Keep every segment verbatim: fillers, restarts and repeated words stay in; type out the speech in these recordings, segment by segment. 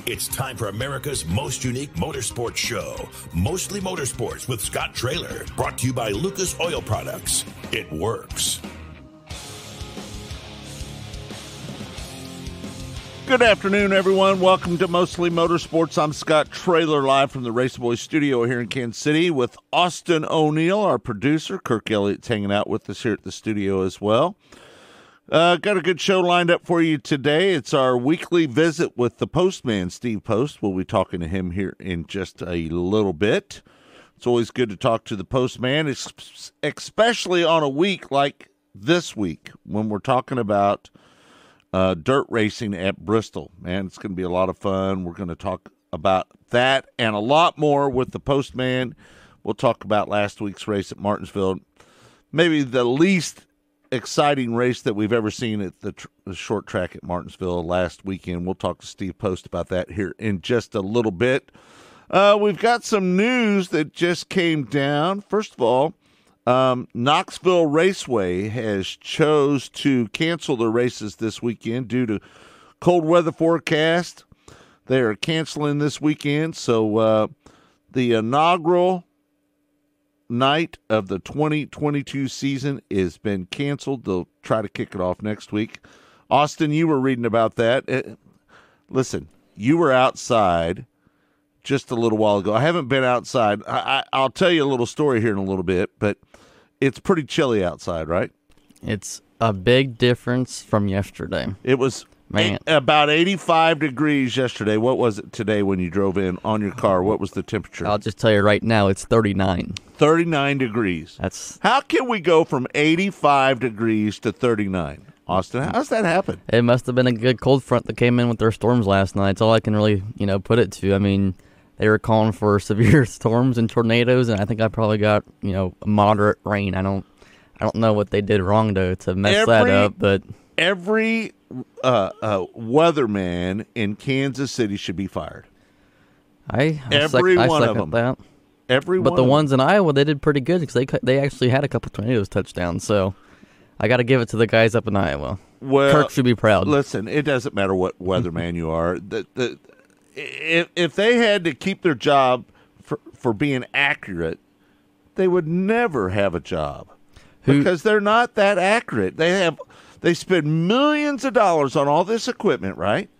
It's time for America's most unique motorsports show, Mostly Motorsports with Scott Traylor, brought to you by Lucas Oil Products. It works. Good afternoon, everyone. Welcome to Mostly Motorsports. I'm Scott Traylor, live from the Race Boys studio here in Kansas City with Austin O'Neill, our producer. Kirk Elliott's hanging out with us here at the studio as well. Uh, got a good show lined up for you today. It's our weekly visit with the postman, Steve Post. We'll be talking to him here in just a little bit. It's always good to talk to the postman, especially on a week like this week when we're talking about uh, dirt racing at Bristol. Man, it's going to be a lot of fun. We're going to talk about that and a lot more with the postman. We'll talk about last week's race at Martinsville. Maybe the least exciting race that we've ever seen at the, tr- the short track at Martinsville last weekend. We'll talk to Steve Post about that here in just a little bit. Uh, we've got some news that just came down. First of all, um, Knoxville Raceway has chose to cancel their races this weekend due to cold weather forecast. They are canceling this weekend, so uh, the inaugural night of the twenty twenty-two season has been canceled. They'll try to kick it off next week. Austin, you were reading about that. Uh, listen, you were outside just a little while ago. I haven't been outside. I, I, I'll tell you a little story here in a little bit, but it's pretty chilly outside, right? It's a big difference from yesterday. It was Man. eight, about eighty-five degrees yesterday. What was it today when you drove in on your car? What was the temperature? I'll just tell you right now, it's thirty-nine. thirty-nine degrees. That's How can we go from eighty-five degrees to thirty-nine? Austin, how does that happen? It must have been a good cold front that came in with their storms last night. It's all I can really, you know, put it to. I mean, they were calling for severe storms and tornadoes, and I think I probably got, you know, moderate rain. I don't, I don't know what they did wrong to to mess Every, that up, but every uh, uh, weatherman in Kansas City should be fired. I, I Every sec- I one of second them. that. Every But one the of ones in Iowa, they did pretty good because they they actually had a couple tornadoes touchdown. So I got to give it to the guys up in Iowa. Well, Kirk should be proud. Listen, it doesn't matter what weatherman you are. The, the, if, if they had to keep their job for, for being accurate, they would never have a job Who, because they're not that accurate. They have they spend millions of dollars on all this equipment, right?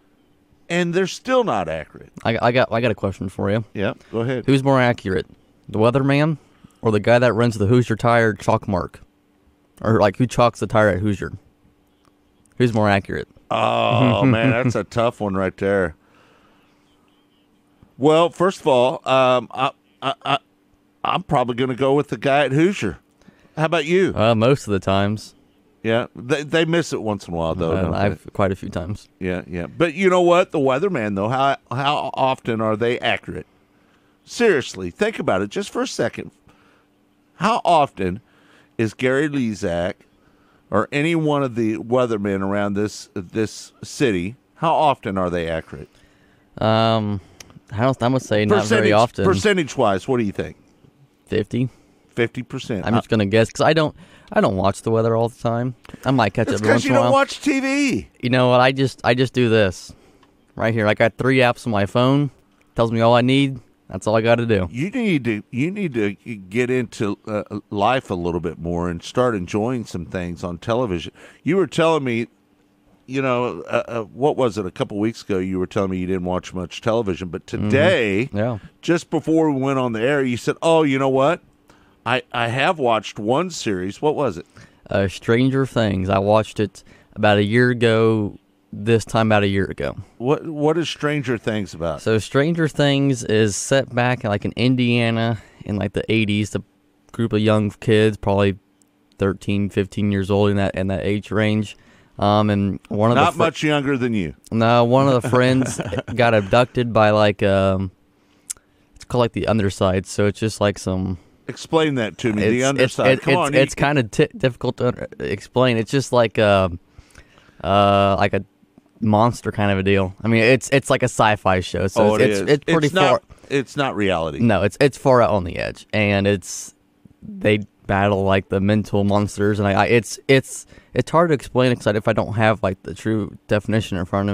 And they're still not accurate. I, I got I got a question for you. Yeah, go ahead. Who's more accurate, the weatherman or the guy that runs the Hoosier Tire chalk mark, or like who chalks the tire at Hoosier? Who's more accurate? Oh, man, that's a tough one right there. Well, first of all, um, I, I, I, I'm probably going to go with the guy at Hoosier. How about you? Uh, most of the times. Yeah, they they miss it once in a while, though. Uh, don't I've they? quite a few times. Yeah, yeah. But you know what? The weatherman, though, how how often are they accurate? Seriously, think about it just for a second. How often is Gary Lezak or any one of the weathermen around this this city, how often are they accurate? Um, I don't. I would say not very often. Percentage-wise, what do you think? Fifty. Fifty percent. I'm just gonna guess because I don't. I don't watch the weather all the time. I might catch it That's every once because you in a don't while. watch T V. You know what? I just I just do this right here. I got three apps on my phone. Tells me all I need. That's all I got to do. You need to you need to get into uh, life a little bit more and start enjoying some things on television. You were telling me, you know, uh, uh, what was it a couple weeks ago? You were telling me you didn't watch much television, but today, Mm-hmm. Yeah. just before we went on the air, you said, "Oh, you know what? I I have watched one series. What was it? Uh, Stranger Things. I watched it about a year ago. This time about a year ago. What What is Stranger Things about? So Stranger Things is set back like in Indiana in like the eighties. A group of young kids, probably thirteen, fifteen years old in that in that age range. Um, and one of Not the fr- much younger than you. No, one of the friends got abducted by like um, it's called like the underside. So it's just like some. Explain that to me. It's, the underside. It's, Come it's, on. It's you- kind of t- difficult to under- explain. It's just like a, uh, like a monster kind of a deal. I mean, it's it's like a sci-fi show, so oh, it's, it it's is. it's pretty it's far. Not, it's not reality. No, it's it's far out on the edge, and it's they battle like the mental monsters, and I, I it's it's it's hard to explain because if I don't have like the true definition in front of me.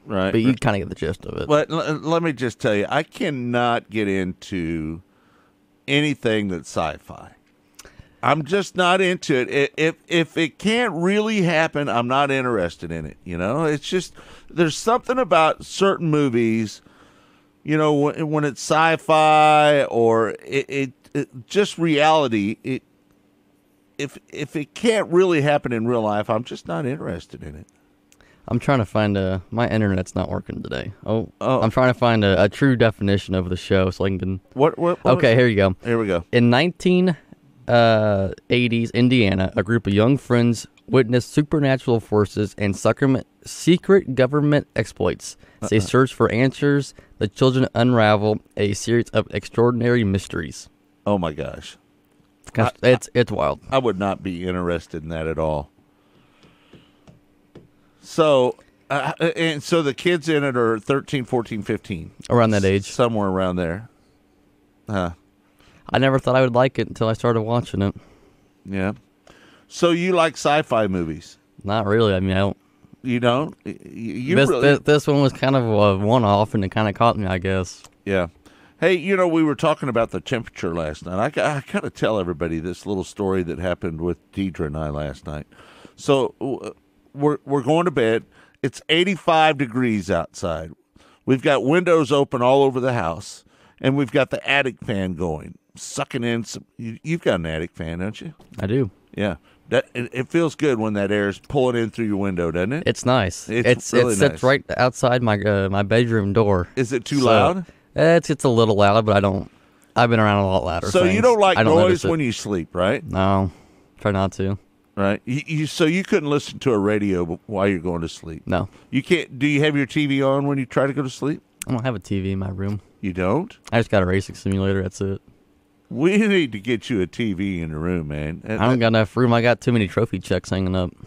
Right. But you kind of get the gist of it. But l- let me just tell you, I cannot get into anything that's sci-fi. I'm just not into it. I- If if it can't really happen, I'm not interested in it. You know, it's just there's something about certain movies. You know, when, when it's sci-fi or it, it, it just reality. It if if it can't really happen in real life, I'm just not interested in it. I'm trying to find a. My internet's not working today. Oh, Oh. I'm trying to find a, a true definition of the show so I can. What? what, what Okay, here you go. Here we go. In nineteen eighties Indiana, a group of young friends witnessed supernatural forces and suckerment, secret government exploits. As they search for answers, the children unravel a series of extraordinary mysteries. Oh my gosh. Gosh, it's it's wild. I would not be interested in that at all. So, uh, and so the kids in it are thirteen, fourteen, fifteen. Around that age. Somewhere around there. Huh. I never thought I would like it until I started watching it. Yeah. So you like sci-fi movies? Not really. I mean, I don't. You don't? You you This, really, this this one was kind of a one-off, and it kind of caught me, I guess. Yeah. Hey, you know, we were talking about the temperature last night. I, got- I got to tell everybody this little story that happened with Deidre and I last night. So uh, we're we're going to bed. It's eighty-five degrees outside. We've got windows open all over the house, and we've got the attic fan going, sucking in some. You, you've got an attic fan, don't you? I do. Yeah. That it, it feels good when that air is pulling in through your window, doesn't it? It's nice. It's It's, really it sits nice. right outside my uh, my bedroom door. Is it too So, loud? It's it's a little loud, but I don't. I've been around a lot louder. So you things. don't like I don't noise notice it. when you sleep, right? No, try not to. Right. You, you so you couldn't listen to a radio while you're going to sleep. No, You can't. Do you have your T V on when you try to go to sleep? I don't have a T V in my room. You don't. I just got a racing simulator. That's it. We need to get you a T V in the room, man. And- I don't got enough room. I got too many trophy checks hanging up.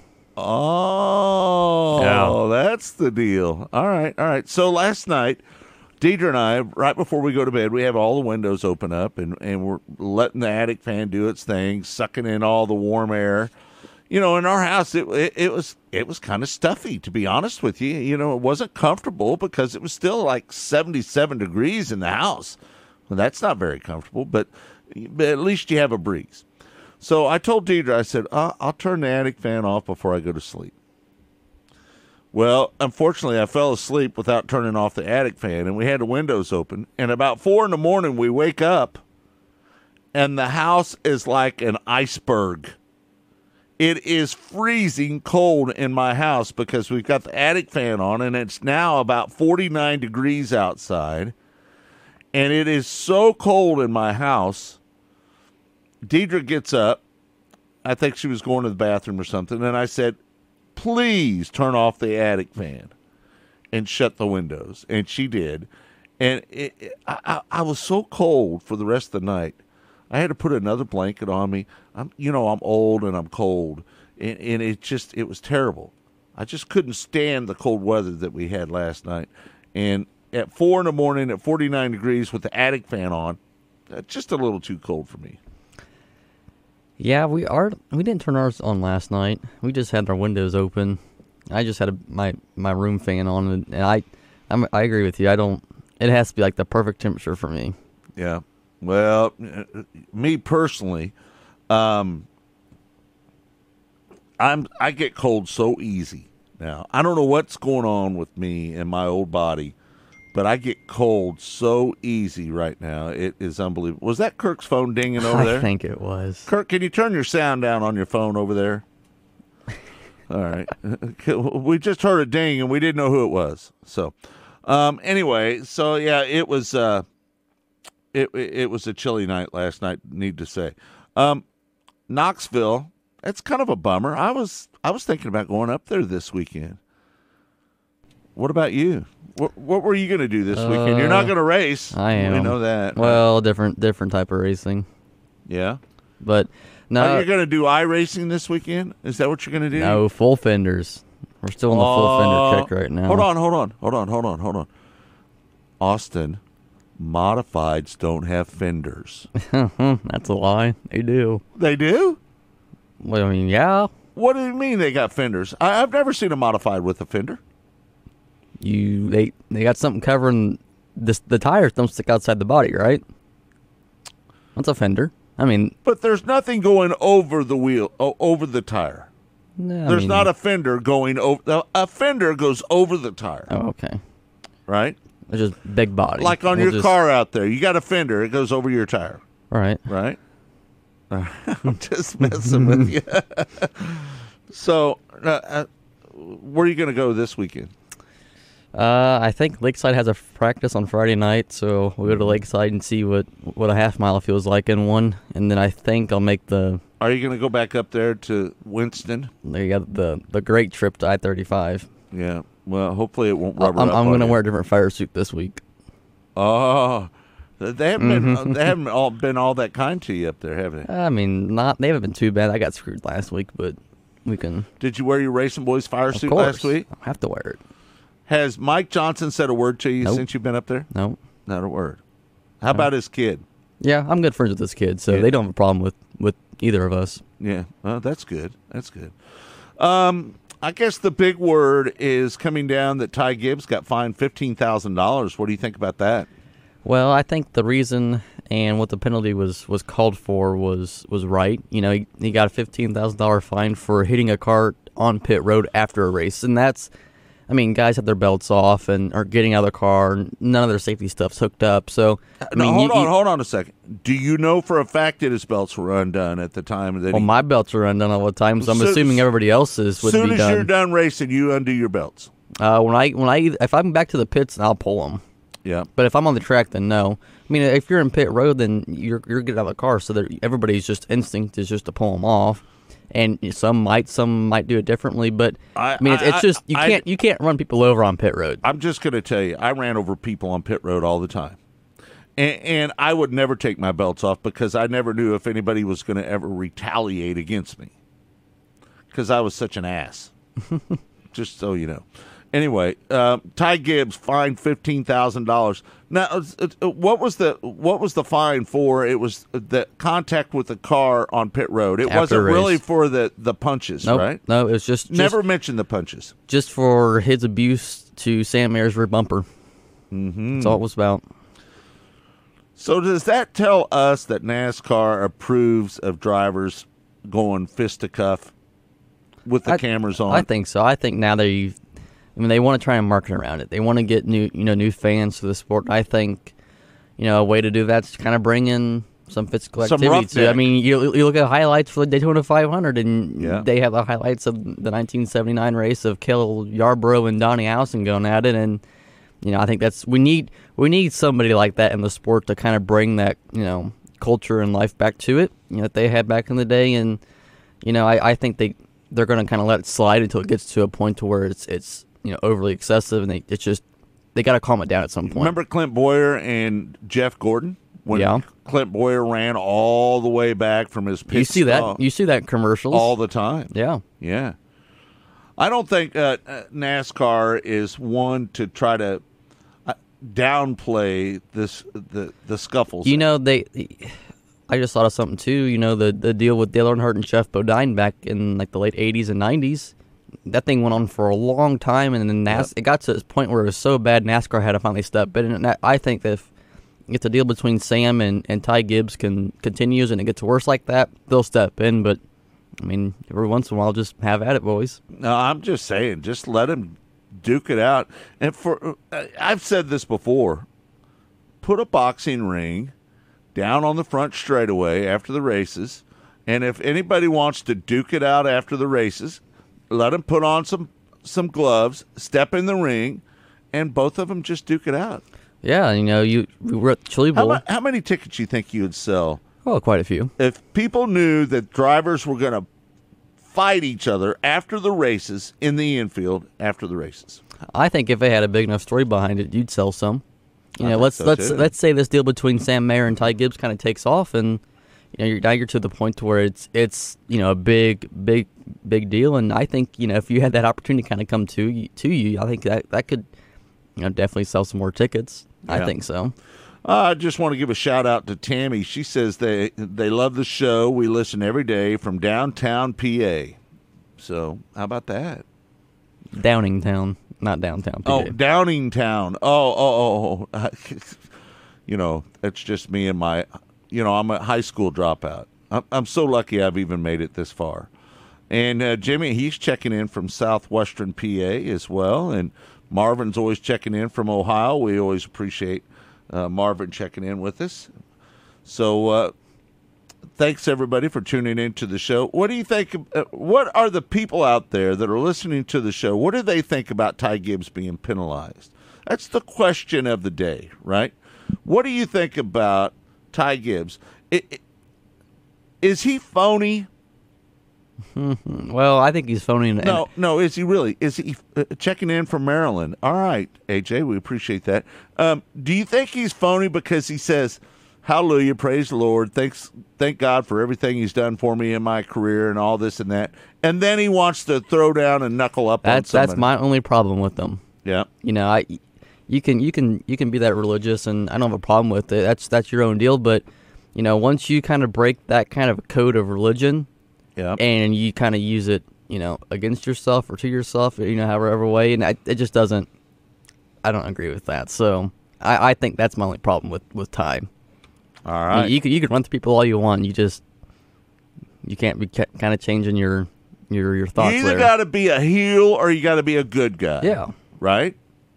Oh, Yeah. that's the deal. All right, all right. So last night, Deidre and I, right before we go to bed, we have all the windows open up, and, and we're letting the attic fan do its thing, sucking in all the warm air. You know, in our house, it it, it was it was kind of stuffy, to be honest with you. You know, it wasn't comfortable because it was still like seventy-seven degrees in the house. Well, that's not very comfortable, but, but at least you have a breeze. So I told Deidre, I said, uh, I'll turn the attic fan off before I go to sleep. Well, unfortunately, I fell asleep without turning off the attic fan, and we had the windows open. And about four in the morning, we wake up, and the house is like an iceberg. It is freezing cold in my house because we've got the attic fan on, and it's now about forty-nine degrees outside. And it is so cold in my house. Deidre gets up. I think she was going to the bathroom or something. And I said, please turn off the attic fan and shut the windows. And she did. And it, it, I, I, I was so cold for the rest of the night. I had to put another blanket on me. I'm, you know, I'm old and I'm cold. And, and it just, it was terrible. I just couldn't stand the cold weather that we had last night. And at four in the morning at forty-nine degrees with the attic fan on, that's just a little too cold for me. Yeah, we are. We didn't turn ours on last night. We just had our windows open. I just had a, my my room fan on, and, and I, I'm, I agree with you. I don't. It has to be like the perfect temperature for me. Yeah. Well, me personally, um, I'm I get cold so easy now. I don't know what's going on with me and my old body, but I get cold so easy right now. It is unbelievable. Was that Kirk's phone dinging over there? I think it was. Kirk, can you turn your sound down on your phone over there? All right. We just heard a ding, and we didn't know who it was. So, um, anyway, so, yeah, it was uh, it, it was a chilly night last night, need to say. Um, Knoxville, that's kind of a bummer. I was I was thinking about going up there this weekend. What about you? What, what were you going to do this Uh, weekend? You're not going to race. I am. We know that. Well, different different type of racing, Yeah. but no, Are you going to do iRacing this weekend? Is that what you're going to do? no full fenders. We're still in the full Oh, fender check right now. Hold on, hold on, hold on, hold on, hold on. Austin, modifieds don't have fenders. That's a lie. They do. They do? Well, I mean, yeah. What do you mean they got fenders? I, I've never seen a modified with a fender. you they they got something covering this. The tires don't stick outside the body, right? That's a fender. I mean, but there's nothing going over the wheel, o- over the tire. no, I There's mean- not a fender going over. A fender goes over the tire, Oh, okay. right? It's just big body. Like on We'll your just- car out there, you got a fender. It goes over your tire, All right. right? I'm just messing with you. So, uh, uh, where are you going to go this weekend? Uh, I think Lakeside has a practice on Friday night, so we'll go to Lakeside and see what, what a half mile feels like in one, and then I think I'll make the Are you going to go back up there to Winston? there you got the the great trip to I thirty-five. Yeah. Well, hopefully it won't rubber I'm, up I'm on going to you. wear a different fire suit this week. Oh, they haven't been. Mm-hmm. They haven't all been all that kind to you up there, have they? I mean, not they haven't been too bad. I got screwed last week, but we can. Did you wear your Racing Boys fire Of suit course, last week? I have to wear it. Has Mike Johnson said a word to you Nope. since you've been up there? No. Not a word. How about his kid? Yeah, I'm good friends with this kid, so Yeah. they don't have a problem with, with either of us. Yeah, well, that's good. That's good. Um, I guess the big word is coming down that Ty Gibbs got fined fifteen thousand dollars. What do you think about that? Well, I think the reason and what the penalty was, was called for was, was right. You know, he, he got a fifteen thousand dollars fine for hitting a car on pit road after a race, and that's, I mean, guys have their belts off and are getting out of the car. And none of their safety stuff's hooked up. So, I No, mean, hold you- on, you- hold on a second. Do you know for a fact that his belts were undone at the time that well, he? my belts are undone all the time, so I'm So- assuming everybody else's would soon be as done. you're done racing, you undo your belts. Uh, when I when I if I'm back to the pits, I'll pull them. Yeah. But if I'm on the track, then no. I mean, if you're in pit road, then you're you're getting out of the car, so that everybody's just instinct is just to pull them off. And some might, some might do it differently, but I, I- mean, it's, I- it's just you I- can't you can't run people over on pit road. I'm just going to tell you, I ran over people on pit road all the time. And, and I would never take my belts off because I never knew if anybody was going to ever retaliate against me. Because I was such an ass. Just so you know. Anyway, uh, Ty Gibbs fined fifteen thousand dollars. Now, uh, uh, what was the what was the fine for? It was the contact with the car on pit road. It After wasn't race. really for the, the punches, Nope, right? no, it was just, just Never mentioned the punches. just for his abuse to Sam Mayer's rear bumper. Mm-hmm. That's all it was about. So does that tell us that NASCAR approves of drivers going fisticuff with the I- cameras on? I think so. I think now they, I mean, they want to try and market around it. They want to get new, you know, new fans to the sport. I think, you know, a way to do that's to kind of bring in some physical Some activity. To, I roughneck. mean, you, you look at highlights for the Daytona five hundred, and Yeah. they have the highlights of the nineteen seventy-nine race of Cale Yarborough and Donnie Allison going at it, and you know, I think that's we need we need somebody like that in the sport to kind of bring that, you know, culture and life back to it, you know, that they had back in the day, and you know, I, I think they they're going to kind of let it slide until it gets to a point to where it's it's you know overly excessive, and they it's just they got to calm it down at some point. Remember Clint Boyer and Jeff Gordon? When Yeah. Clint Boyer ran all the way back from his pit you see that stop you see that in commercials all the time. yeah. Yeah. I don't think uh, uh, NASCAR is one to try to uh, downplay this the the scuffles. You know, they. I just thought of something too. You know, the the deal with Dale Earnhardt and Jeff Bodine back in like the late eighties and nineties. That thing went on for a long time, and then NAS- Yep. it got to this point where it was so bad, NASCAR had to finally step in. And that, I think that if, if the deal between Sam and, and Ty Gibbs can continues and it gets worse like that, they'll step in. But I mean, every once in a while, just have at it, boys. No, I'm just saying, just let him duke it out. And for uh, I've said this before, put a boxing ring down on the front straightaway after the races, and if anybody wants to duke it out after the races, let them put on some some gloves, step in the ring, and both of them just duke it out. Yeah, you know, you we were at Chili How, Bowl. mu- how many tickets you think you would sell Well, quite a few. if people knew that drivers were going to fight each other after the races in the infield after the races? I think if they had a big enough story behind it, you'd sell some. You I know, think let's so, let's too. let's say this deal between Sam Mayer and Ty Gibbs kind of takes off, and you know, you're now you're to the point to where it's it's you know a big big big deal, and I think you know if you had that opportunity kind of come to you, to you, I think that that could you know definitely sell some more tickets. I Yeah. think so. Uh, I just want to give a shout out to Tammy. She says they they love the show. We listen every day from downtown P A. So how about that? Downingtown. not downtown. P A. Oh, Downingtown. Oh, oh, oh. You know, it's just me and my, you know, I'm a high school dropout. I'm, I'm so lucky I've even made it this far. And uh, Jimmy, he's checking in from southwestern P A as well. And Marvin's always checking in from Ohio. We always appreciate uh, Marvin checking in with us. So uh, thanks, everybody, for tuning in to the show. What do you think? Uh, what are the people out there that are listening to the show? What do they think about Ty Gibbs being penalized? That's the question of the day, right? What do you think about Ty Gibbs? It, it, is he phony? Well, I think he's phony. And, no, no. Is he really? Is he uh, checking in from Maryland? All right, A J, we appreciate that. Um, do you think he's phony because he says, "Hallelujah, praise the Lord, thanks, thank God for everything He's done for me in my career and all this and that," and then he wants to throw down and knuckle up that's, on somebody? That's my only problem with them. Yeah. You know, I. You can you can you can be that religious, and I don't have a problem with it. That's that's your own deal. But you know, once you kind of break that kind of code of religion, yeah, and you kind of use it, you know, against yourself or to yourself, you know, however way, and I, it just doesn't. I don't agree with that. So I, I think that's my only problem with with Ty. All right, you, you can you can run to people all you want. You just you can't be kind of changing your your your thoughts. You either there. got to be a heel or you got to be a good guy. Yeah. Right.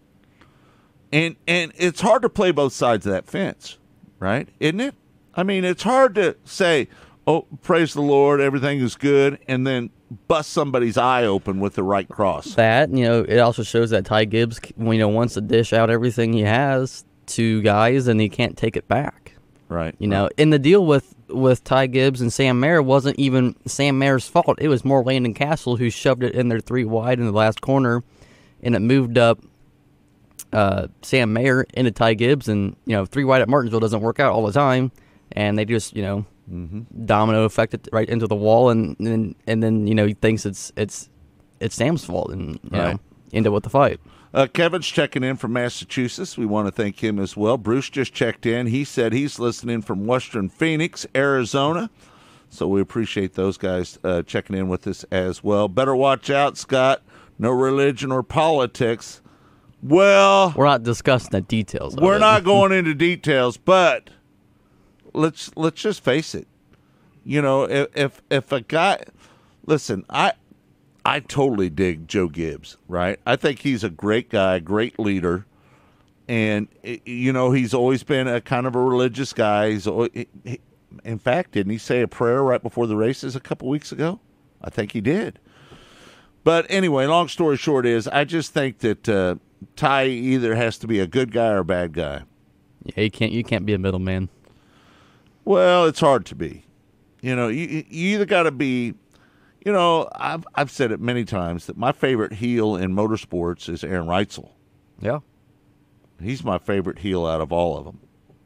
And and it's hard to play both sides of that fence, right? Isn't it? I mean, it's hard to say, "Oh, praise the Lord, everything is good," and then bust somebody's eye open with the right cross. That, you know, it also shows that Ty Gibbs, you know, wants to dish out everything he has to guys, and he can't take it back. Right. You know, right. and the deal with, with Ty Gibbs and Sam Mayer wasn't even Sam Mayer's fault. It was more Landon Castle who shoved it in there three wide in the last corner, and it moved up Uh, Sam Mayer into Ty Gibbs, and you know, three wide at Martinsville doesn't work out all the time, and they just you know mm-hmm. domino effect it right into the wall, and then and then you know he thinks it's it's it's Sam's fault, and you right. know end up with the fight. Uh, Kevin's checking in from Massachusetts. We want to thank him as well. Bruce just checked in. He said he's listening from Western Phoenix, Arizona. So we appreciate those guys uh, checking in with us as well. Better watch out, Scott. No religion or politics. Well, we're not discussing the details. We're of it. not going into details, but let's let's just face it. You know, if if, if a guy, listen, I I totally dig Joe Gibbs, right? I think he's a great guy, great leader, and you know he's always been a kind of a religious guy. He's always, he, in fact, didn't he say a prayer right before the races a couple weeks ago? I think he did. But anyway, long story short is, I just think that. Uh, Ty either has to be a good guy or a bad guy. Yeah, you can't. You can't be a middleman. Well, it's hard to be. You know, you, you either got to be. You know, I've I've said it many times that my favorite heel in motorsports is Aaron Reitzel. Yeah, he's my favorite heel out of all of them.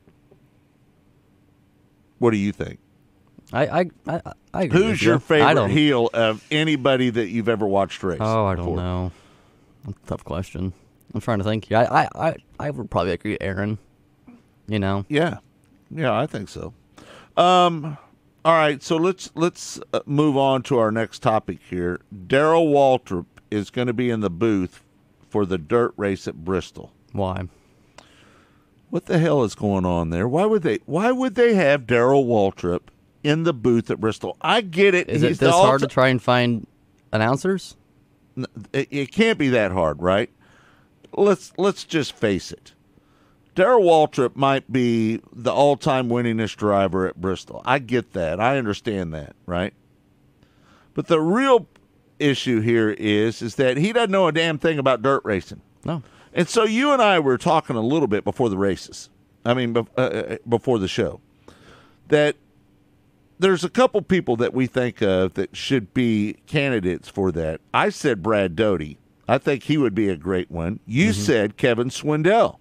What do you think? I I I, I agree. Who's with your you. favorite heel of anybody that you've ever watched race? Oh, I don't before? know. Tough question. I'm trying to think. I, I, I, I would probably agree with Aaron. You know. Yeah, yeah, I think so. Um, all right, so let's let's uh, move on to our next topic here. Darrell Waltrip is going to be in the booth for the dirt race at Bristol. Why? What the hell is going on there? Why would they? Why would they have Darrell Waltrip in the booth at Bristol? I get it. Is He's it this hard ulti- to try and find announcers? It, it can't be that hard, right? Let's let's just face it. Darrell Waltrip might be the all-time winningest driver at Bristol. I get that. I understand that, right? But the real issue here is is that he doesn't know a damn thing about dirt racing. No. And so you and I were talking a little bit before the races. I mean, uh, before the show, that there's a couple people that we think of that should be candidates for that. I said Brad Doty. I think he would be a great one. You mm-hmm. said Kevin Swindell.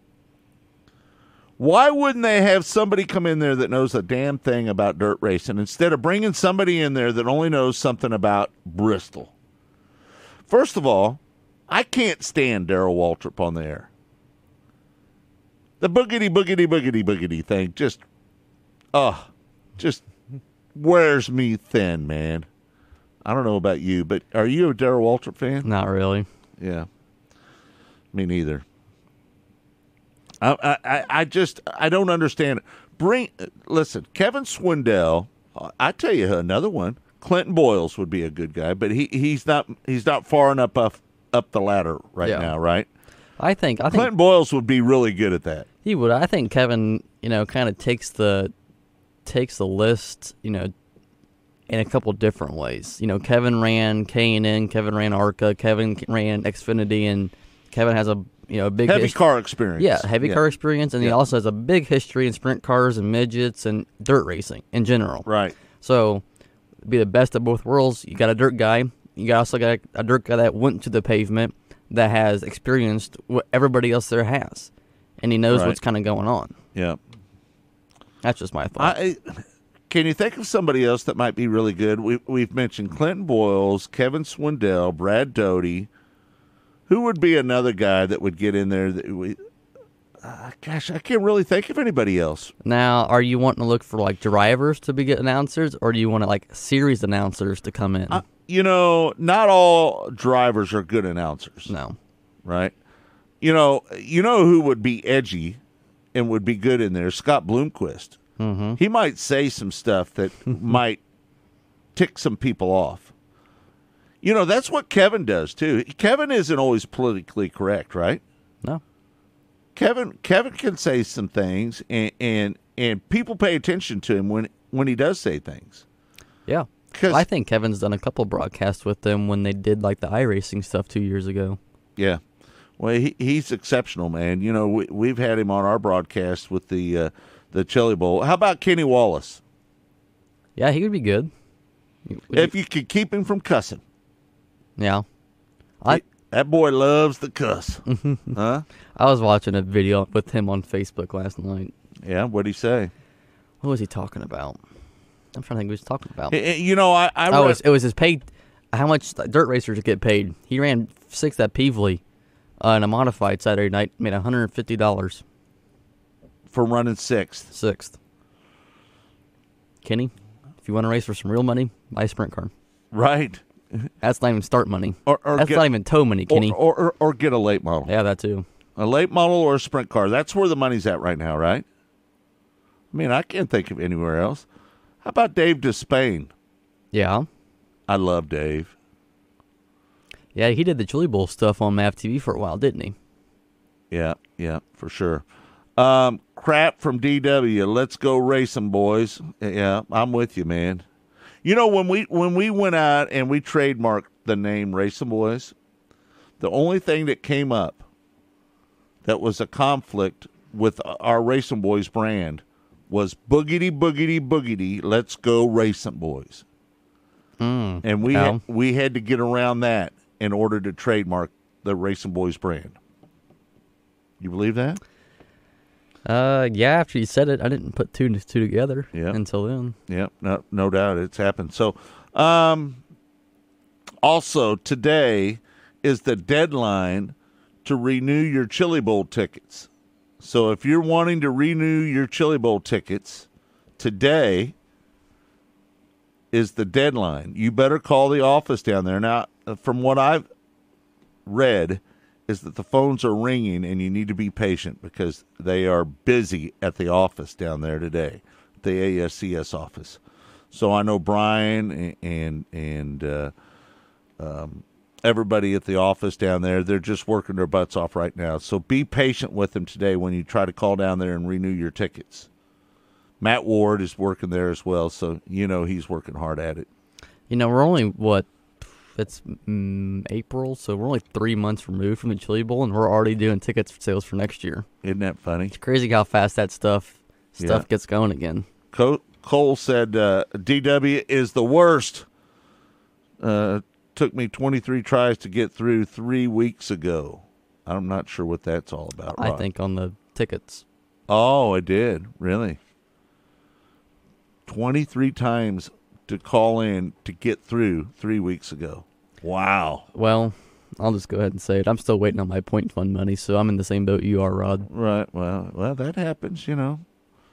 Why wouldn't they have somebody come in there that knows a damn thing about dirt racing instead of bringing somebody in there that only knows something about Bristol? First of all, I can't stand Darrell Waltrip on the air. The boogity, boogity, boogity, boogity thing just, oh, just wears me thin, man. I don't know about you, but are you a Darrell Waltrip fan? Not really. Yeah. Me neither. I, I, I just I don't understand. Bring listen, Kevin Swindell. I tell you another one. Clinton Boyles would be a good guy, but he, he's not he's not far enough up up the ladder right Yeah. now, right? I think I think Clinton Boyles would be really good at that. he would. I think Kevin, you know, kind of takes the takes the list, you know, in a couple different ways. You know, Kevin ran K and N, Kevin ran ARCA, Kevin ran Xfinity, and Kevin has a you know a big Heavy his- car experience. Yeah, heavy Yeah. car experience, and he Yeah. also has a big history in sprint cars and midgets and dirt racing in general. Right. So, be the best of both worlds. You got a dirt guy. You got also got a dirt guy that went to the pavement that has experienced what everybody else there has, and he knows Right. what's kind of going on. Yeah. That's just my thought. I can you think of somebody else that might be really good? We we've mentioned Clinton Boyles, Kevin Swindell, Brad Doty. Who would be another guy that would get in there? That we, uh, gosh, I can't really think of anybody else. Now, are you wanting to look for like drivers to be good announcers, or do you want to like series announcers to come in? Uh, you know, not all drivers are good announcers, no. right? You know, you know who would be edgy and would be good in there? Scott Bloomquist. Mm-hmm. He might say some stuff that might tick some people off. You know, that's what Kevin does too. Kevin isn't always politically correct, right? No. Kevin Kevin can say some things, and and, and people pay attention to him when when he does say things. Yeah. 'Cause- I think Kevin's done a couple broadcasts with them when they did like the iRacing stuff two years ago. Yeah. Well, he, he's exceptional, man. You know, we, we've had him on our broadcast with the uh, the Chili Bowl. How about Kenny Wallace? Yeah, he would be good. Would If you- you could keep him from cussing. yeah. I That boy loves the cuss. Huh? I was watching a video with him on Facebook last night. Yeah, what'd he say? What was he talking about? I'm trying to think what he was talking about. Eh, eh, You know, I, I Oh, read, it was, it was his paid. How much dirt racers get paid? He ran sixth at Peevely uh, in a modified Saturday night. Made one hundred fifty dollars. for running sixth. Sixth. Kenny, if you want to race for some real money, buy a sprint car. Right. That's not even start money. Or, or That's get, not even tow money, Kenny. or, or, or get a late model. yeah, that too. A late model or a sprint car. That's where the money's at right now, right? I mean, I can't think of anywhere else. How about Dave Despain? Yeah. I love Dave. Yeah, he did the Chili Bowl stuff on M A V T V for a while, didn't he? Yeah, yeah, for sure. Um, crap from D W. Let's go racing, boys. Yeah, I'm with you, man. You know, when we when we went out and we trademarked the name Racing Boys, the only thing that came up that was a conflict with our Racing Boys brand was boogity boogity boogity. Let's go Racing Boys. Mm. And we Yeah. had, we had to get around that in order to trademark the Racing Boys brand. You believe that? Uh, yeah. After you said it, I didn't put two and two together. Yeah. Until then. Yeah, no, no doubt it's happened. So, um, also today is the deadline to renew your Chili Bowl tickets. So if you're wanting to renew your Chili Bowl tickets, today is the deadline. You better call the office down there. Now, from what I've read, is that the phones are ringing and you need to be patient because they are busy at the office down there today, the A S C S office. So I know Brian and and uh, um, everybody at the office down there, they're just working their butts off right now. So be patient with them today when you try to call down there and renew your tickets. Matt Ward is working there as well, so you know he's working hard at it. You know, we're only what. It's mm, April, so we're only three months removed from the Chili Bowl, and we're already doing tickets for sales for next year. Isn't that funny? It's crazy how fast that stuff stuff Yeah. gets going again. Co- Cole said uh, D W is the worst. Uh, took me twenty-three tries to get through three weeks ago. I'm not sure what that's all about. I Rod. think on the tickets. Oh, it did. Really? twenty-three times to call in to get through three weeks ago. Wow. Well, I'll just go ahead and say it. I'm still waiting on my point fund money, so I'm in the same boat you are, Rod. Right. Well, well, that happens, you know.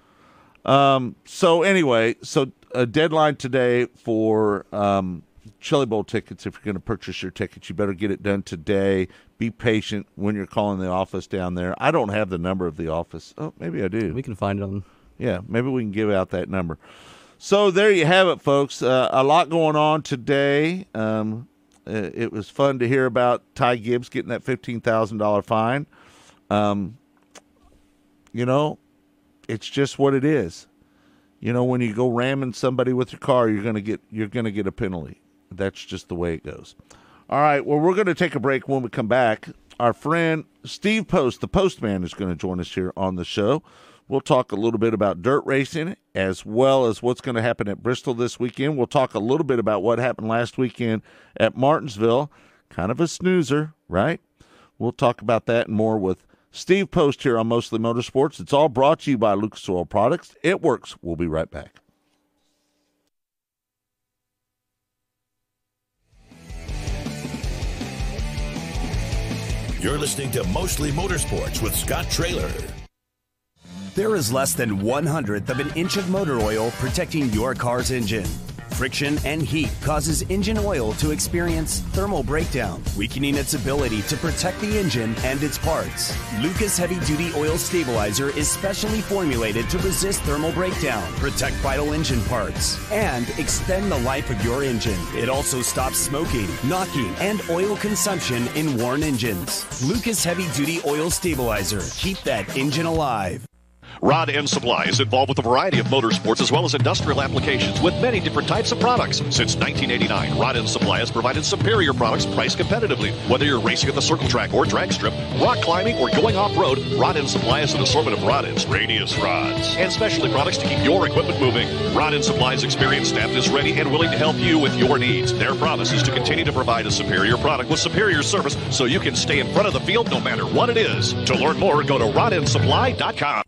Um. So anyway, so a deadline today for um, Chili Bowl tickets. If you're going to purchase your tickets, you better get it done today. be patient when you're calling the office down there. I don't have the number of the office. Oh, maybe I do. We can find it on. Yeah, maybe we can give out that number. So there you have it, folks. Uh, a lot going on today. Um, it was fun to hear about Ty Gibbs getting that fifteen thousand dollars fine. Um, you know, it's just what it is. You know, when you go ramming somebody with your car, you're gonna get you're gonna get a penalty. That's just the way it goes. All right. Well, we're gonna take a break. When we come back, our friend Steve Post, the postman, is going to join us here on the show. We'll talk a little bit about dirt racing as well as what's going to happen at Bristol this weekend. We'll talk a little bit about what happened last weekend at Martinsville. Kind of a snoozer, right? We'll talk about that and more with Steve Post here on Mostly Motorsports. It's all brought to you by Lucas Oil Products. It works. We'll be right back. You're listening to Mostly Motorsports with Scott Traylor. There is less than one hundredth of an inch of motor oil protecting your car's engine. Friction and heat causes engine oil to experience thermal breakdown, weakening its ability to protect the engine and its parts. Lucas Heavy Duty Oil Stabilizer is specially formulated to resist thermal breakdown, protect vital engine parts, and extend the life of your engine. It also stops smoking, knocking, and oil consumption in worn engines. Lucas Heavy Duty Oil Stabilizer. Keep that engine alive. Rod End Supply is involved with a variety of motorsports as well as industrial applications with many different types of products. Since nineteen eighty-nine, Rod End Supply has provided superior products priced competitively. Whether you're racing at the circle track or drag strip, rock climbing, or going off-road, Rod End Supply has an assortment of rod ends, radius rods, and specialty products to keep your equipment moving. Rod End Supply's experienced staff is ready and willing to help you with your needs. Their promise is to continue to provide a superior product with superior service so you can stay in front of the field no matter what it is. To learn more, go to rod end supply dot com.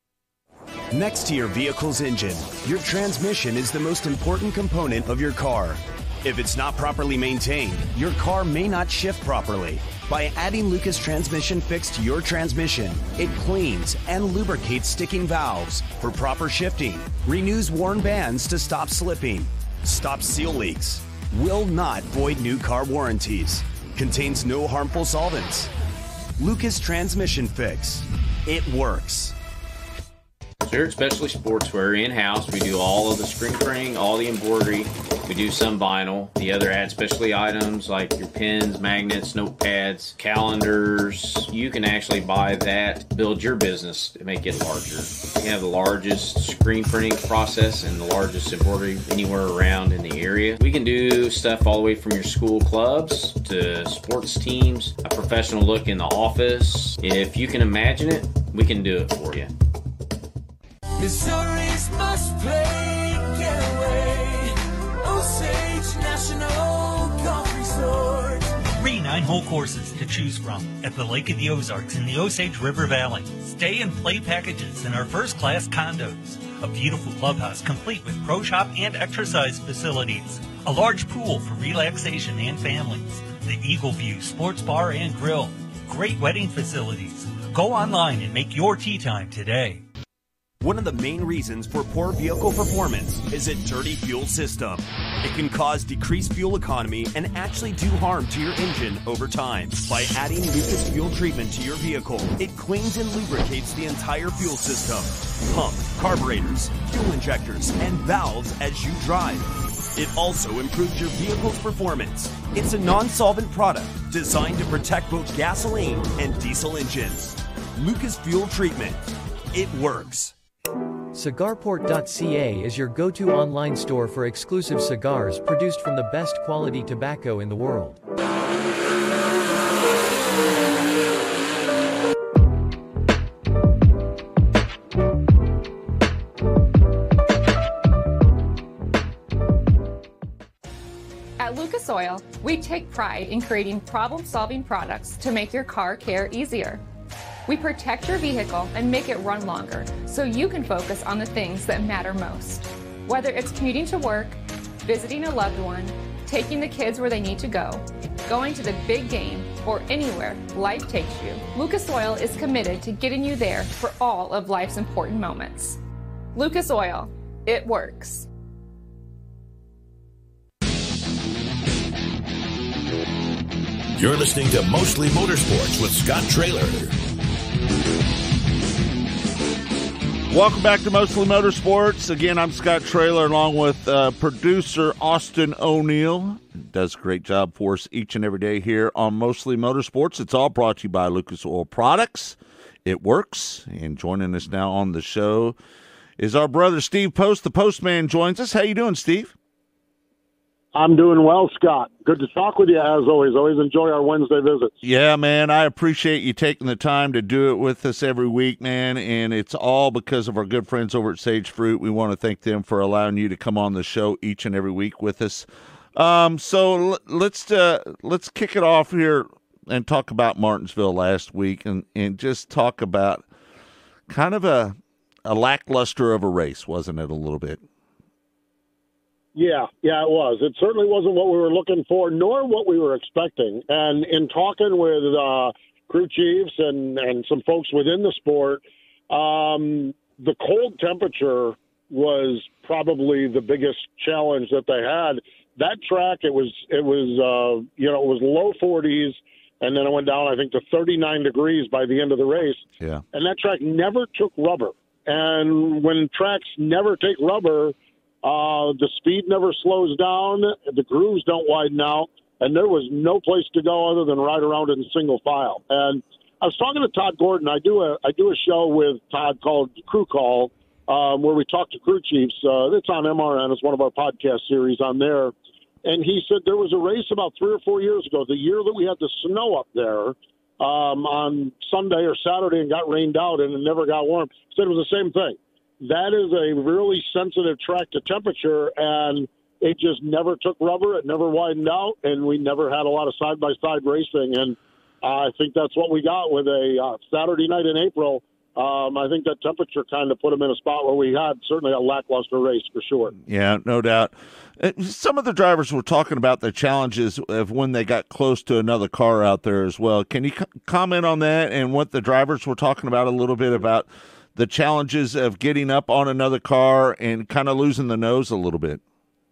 Next to your vehicle's engine, your transmission is the most important component of your car. If it's not properly maintained, your car may not shift properly. By adding Lucas Transmission Fix to your transmission, it cleans and lubricates sticking valves for proper shifting, renews worn bands to stop slipping, stops seal leaks, will not void new car warranties, contains no harmful solvents. Lucas Transmission Fix. It works. Here at Specialty Sportswear in-house, we do all of the screen printing, all the embroidery. We do some vinyl. The other add specialty items like your pens, magnets, notepads, calendars. You can actually buy that, build your business to make it larger. We have the largest screen printing process and the largest embroidery anywhere around in the area. We can do stuff all the way from your school clubs to sports teams, a professional look in the office. If you can imagine it, we can do it for you. Missouri's must play getaway. Osage National Golf Resort. Three nine-hole courses to choose from at the Lake of the Ozarks in the Osage River Valley. Stay and play packages in our first-class condos. A beautiful clubhouse complete with pro shop and exercise facilities. A large pool for relaxation and families. The Eagle View Sports Bar and Grill. Great wedding facilities. Go online and make your tee time today. One of the main reasons for poor vehicle performance is a dirty fuel system. It can cause decreased fuel economy and actually do harm to your engine over time. By adding Lucas Fuel Treatment to your vehicle, it cleans and lubricates the entire fuel system. Pump, carburetors, fuel injectors, and valves as you drive. It also improves your vehicle's performance. It's a non-solvent product designed to protect both gasoline and diesel engines. Lucas Fuel Treatment. It works. Cigarport dot c a is your go-to online store for exclusive cigars produced from the best quality tobacco in the world. At Lucas Oil, we take pride in creating problem-solving products to make your car care easier. We protect your vehicle and make it run longer so you can focus on the things that matter most. Whether it's commuting to work, visiting a loved one, taking the kids where they need to go, going to the big game, or anywhere life takes you, Lucas Oil is committed to getting you there for all of life's important moments. Lucas Oil, it works. You're listening to Mostly Motorsports with Scott Traylor. Welcome back to Mostly Motorsports. Again, I'm Scott Traylor along with uh, producer Austin O'Neill. Does a great job for us each and every day here on Mostly Motorsports. It's all brought to you by Lucas Oil Products. It works. And joining us now on the show is our brother Steve Post. The Postman joins us. How you doing, Steve? I'm doing well, Scott. Good to talk with you, as always. Always enjoy our Wednesday visits. Yeah, man, I appreciate you taking the time to do it with us every week, man, and it's all because of our good friends over at Sage Fruit. We want to thank them for allowing you to come on the show each and every week with us. Um, so l- let's uh, let's kick it off here and talk about Martinsville last week and, and just talk about kind of a, a lackluster of a race, wasn't it, a little bit? Yeah, yeah, it was. It certainly wasn't what we were looking for, nor what we were expecting. And in talking with uh, crew chiefs and, and some folks within the sport, um, the cold temperature was probably the biggest challenge that they had. That track, it was, it was, uh, you know, it was low forties, and then it went down, I think, to thirty-nine degrees by the end of the race. Yeah. And that track never took rubber. And when tracks never take rubber, Uh, the speed never slows down, the grooves don't widen out, and there was no place to go other than right around in single file. And I was talking to Todd Gordon. I do a I do a show with Todd called Crew Call, um, where we talk to crew chiefs. Uh, it's on M R N. It's one of our podcast series on there. And he said there was a race about three or four years ago, the year that we had the snow up there um, on Sunday or Saturday and got rained out and it never got warm. He said it was the same thing. That is a really sensitive track to temperature, and it just never took rubber. It never widened out, and we never had a lot of side-by-side racing. And uh, I think that's what we got with a uh, Saturday night in April. Um, I think that temperature kind of put them in a spot where we had certainly a lackluster race for sure. Yeah, no doubt. Some of the drivers were talking about the challenges of when they got close to another car out there as well. Can you c- comment on that and what the drivers were talking about a little bit about the challenges of getting up on another car and kind of losing the nose a little bit?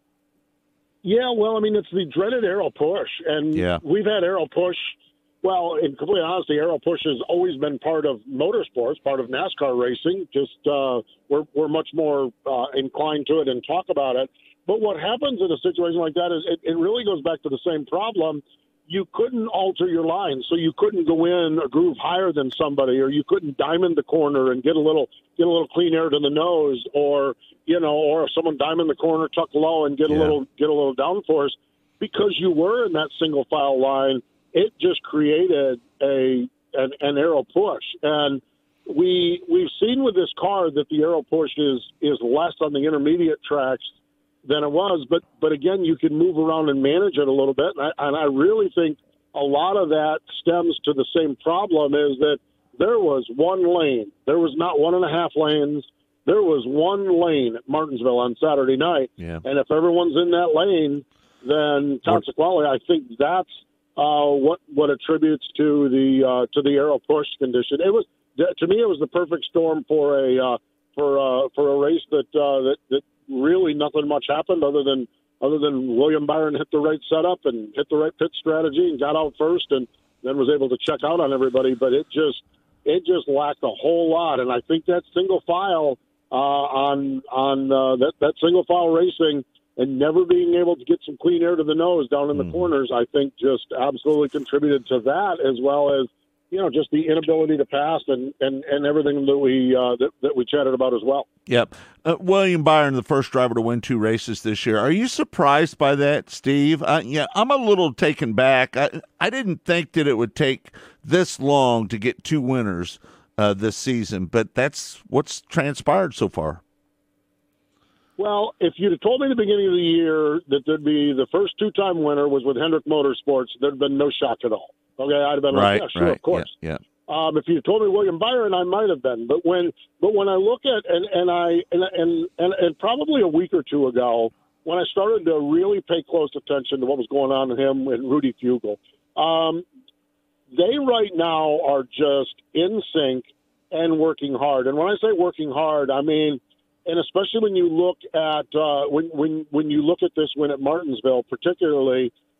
Yeah, well, I mean, it's the dreaded aero push, and yeah. we've had aero push. Well, in complete honesty, aero push has always been part of motorsports, part of NASCAR racing. Just uh, we're we're much more uh, inclined to it and talk about it. But what happens in a situation like that is it, it really goes back to the same problem. You couldn't alter your line, so you couldn't go in a groove higher than somebody, or you couldn't diamond the corner and get a little get a little clean air to the nose, or you know, or if someone diamond the corner, tuck low, and get yeah. a little get a little downforce, because you were in that single file line. It just created a an, an aero push, and we we've seen with this car that the aero push is is less on the intermediate tracks than it was, but but again, you can move around and manage it a little bit, and I, and I really think a lot of that stems to the same problem, is that there was one lane. There was not one and a half lanes. There was one lane at Martinsville on Saturday night, yeah. and if everyone's in that lane, then consequently, I think that's uh, what what attributes to the uh, to the aero push condition. It was to me, it was the perfect storm for a uh, for uh, for a race that uh, that that. Really nothing much happened other than other than William Byron hit the right setup and hit the right pit strategy and got out first and then was able to check out on everybody. But it just it just lacked a whole lot. And I think that single file uh, on on uh, that that single file racing and never being able to get some clean air to the nose down in the mm. corners, I think just absolutely contributed to that, as well as, you know, just the inability to pass and, and, and everything that we uh, that, that we chatted about as well. Yep. Uh, William Byron, the first driver to win two races this year. Are you surprised by that, Steve? Uh, yeah, I'm a little taken back. I, I didn't think that it would take this long to get two winners uh, this season, but that's what's transpired so far. Well, if you'd have told me at the beginning of the year that there'd be the first two-time winner was with Hendrick Motorsports, there'd been no shock at all. Okay, I'd have been right, like, yeah, sure, right. of course. Yeah, yeah. Um, if you told me William Byron, I might have been. But when, but when I look at and and I and and and, and probably a week or two ago, when I started to really pay close attention to what was going on with him and Rudy Fugle, um, they right now are just in sync and working hard. And when I say working hard, I mean, and especially when you look at uh, when when when you look at this win at Martinsville, particularly.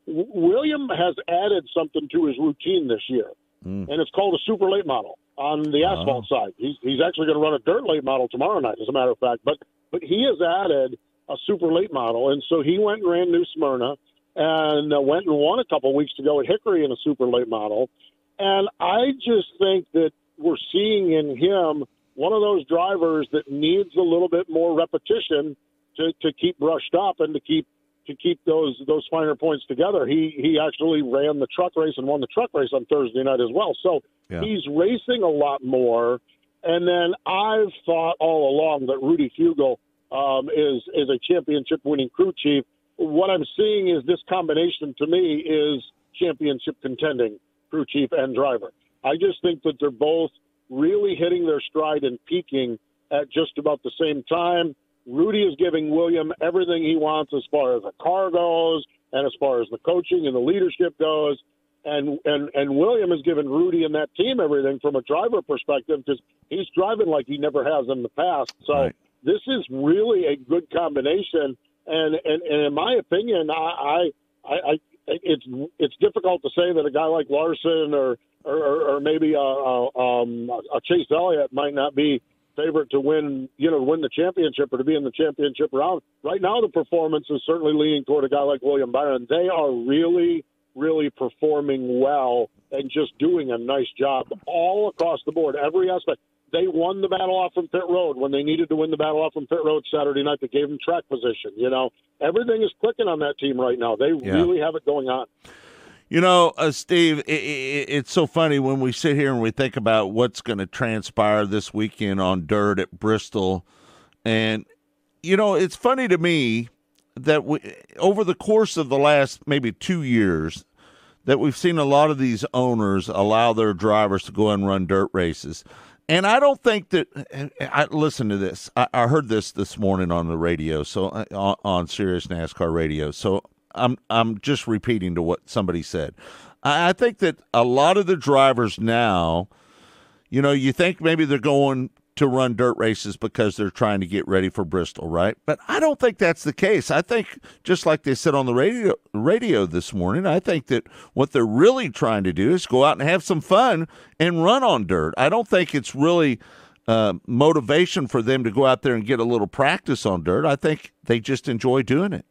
W- William has added something to his routine this year, mm. and it's called a super late model on the asphalt oh. side. He's he's actually going to run a dirt late model tomorrow night, as a matter of fact. But but he has added a super late model, and so he went and ran New Smyrna and uh, went and won a couple weeks ago at Hickory in a super late model. And I just think that we're seeing in him one of those drivers that needs a little bit more repetition to, to keep brushed up and to keep to keep those those finer points together. He he actually ran the truck race and won the truck race on Thursday night as well. So yeah. he's racing a lot more. And then I've thought all along that Rudy Fugle um, is is a championship winning crew chief. What I'm seeing is this combination to me is championship contending crew chief and driver. I just think that they're both really hitting their stride and peaking at just about the same time. Rudy is giving William everything he wants as far as the car goes and as far as the coaching and the leadership goes. And, and, and William has given Rudy and that team everything from a driver perspective because he's driving like he never has in the past. So right. this is really a good combination. And, and, and in my opinion, I, I, I, it's it's difficult to say that a guy like Larson or or, or maybe a, a, um, a Chase Elliott might not be favorite to win, you know, win the championship or to be in the championship round. Right now, the performance is certainly leaning toward a guy like William Byron. They are really, really performing well and just doing a nice job all across the board, every aspect. They won the battle off from pit road when they needed to win the battle off from pit road Saturday night. They gave them track position. You know, everything is clicking on that team right now. They yeah. really have it going on. You know, uh, Steve, it, it, it's so funny when we sit here and we think about what's going to transpire this weekend on dirt at Bristol. And, you know, it's funny to me that we, over the course of the last maybe two years, that we've seen a lot of these owners allow their drivers to go and run dirt races. And I don't think that I listen to this. I, I heard this this morning on the radio, so on, on Sirius NASCAR radio. So I'm I'm just repeating to what somebody said. I, I think that a lot of the drivers now, you know, you think maybe they're going to run dirt races because they're trying to get ready for Bristol, right? But I don't think that's the case. I think, just like they said on the radio radio this morning, I think that what they're really trying to do is go out and have some fun and run on dirt. I don't think it's really uh, motivation for them to go out there and get a little practice on dirt. I think they just enjoy doing it.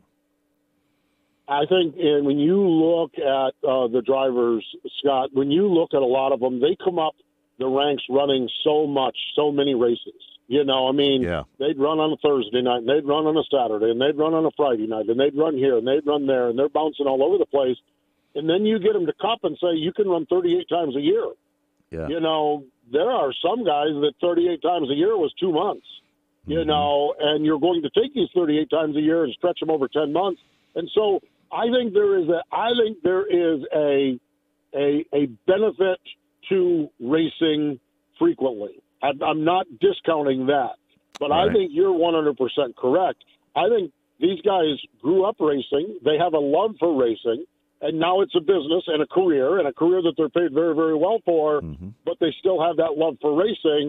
I think and when you look at uh, the drivers, Scott, when you look at a lot of them, they come up the ranks running so much, so many races. You know, I mean, yeah. they'd run on a Thursday night, and they'd run on a Saturday, and they'd run on a Friday night, and they'd run here, and they'd run there, and they're bouncing all over the place. And then you get them to Cup and say, you can run thirty-eight times a year. Yeah. You know, there are some guys that thirty-eight times a year was two months, mm-hmm. you know, and you're going to take these thirty-eight times a year and stretch them over ten months. And so I think there is a, I think there is a, a, a benefit to racing frequently. I'm not discounting that, but right. I think you're one hundred percent correct. I think these guys grew up racing. They have a love for racing, and now it's a business and a career, and a career that they're paid very, very well for, mm-hmm. but they still have that love for racing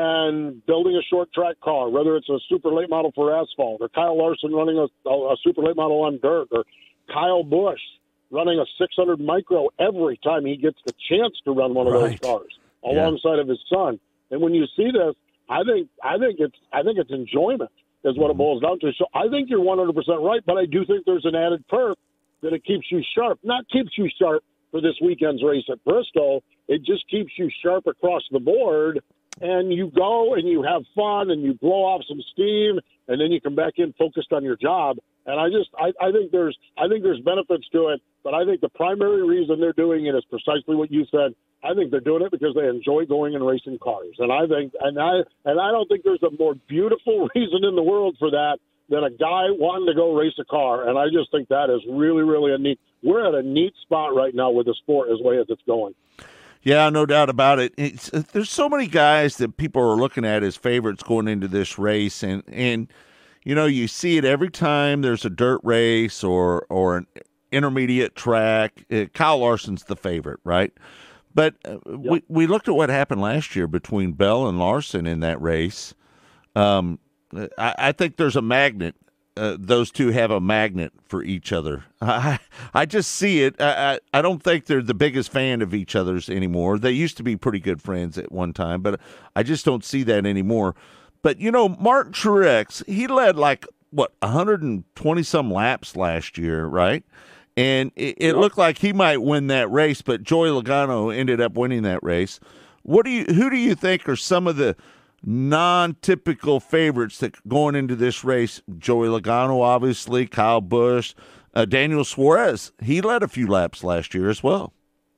and building a short track car, whether it's a super late model for asphalt, or Kyle Larson running a, a super late model on dirt, or Kyle Busch running a six hundred micro every time he gets the chance to run one of right. those cars alongside yeah. of his son. And when you see this, I think I think it's I think it's enjoyment is what mm-hmm. it boils down to. So I think you're one hundred percent right, but I do think there's an added perk that it keeps you sharp. Not keeps you sharp for this weekend's race at Bristol. It just keeps you sharp across the board, and you go and you have fun and you blow off some steam, and then you come back in focused on your job. And I just, I, I think there's, I think there's benefits to it, but I think the primary reason they're doing it is precisely what you said. I think they're doing it because they enjoy going and racing cars, and I think, and I, and I don't think there's a more beautiful reason in the world for that than a guy wanting to go race a car. And I just think that is really, really a neat. We're at a neat spot right now with the sport as way as it's going. Yeah, no doubt about it. It's, there's so many guys that people are looking at as favorites going into this race, and and. You know, you see it every time there's a dirt race or or an intermediate track. Uh, Kyle Larson's the favorite, right? But uh, yep. we, we looked at what happened last year between Bell and Larson in that race. Um, I, I think there's a magnet uh, those two have a magnet for each other. I, I just see it. I, I I don't think they're the biggest fan of each other's anymore. They used to be pretty good friends at one time, but I just don't see that anymore. But, you know, Martin Truex, he led like, what, one hundred twenty some laps last year, right? And it, it looked like he might win that race, but Joey Logano ended up winning that race. What do you? Who do you think are some of the non-typical favorites that going into this race? Joey Logano, obviously, Kyle Busch, uh, Daniel Suarez. He led a few laps last year as well.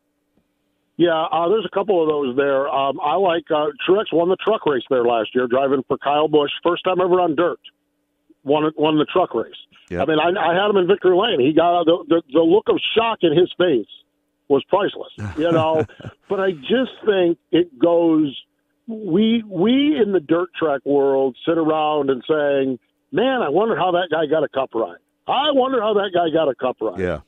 Yeah, uh, there's a couple of those there. Um, I like uh, Truex won the truck race there last year, driving for Kyle Busch, first time ever on dirt. Won won the truck race. Yep. I mean, I, I had him in victory lane. He got the, the the look of shock in his face was priceless, you know. But I just think it goes. We we in the dirt track world sit around and saying, "Man, I wonder how that guy got a cup ride. I wonder how that guy got a cup ride." Yeah.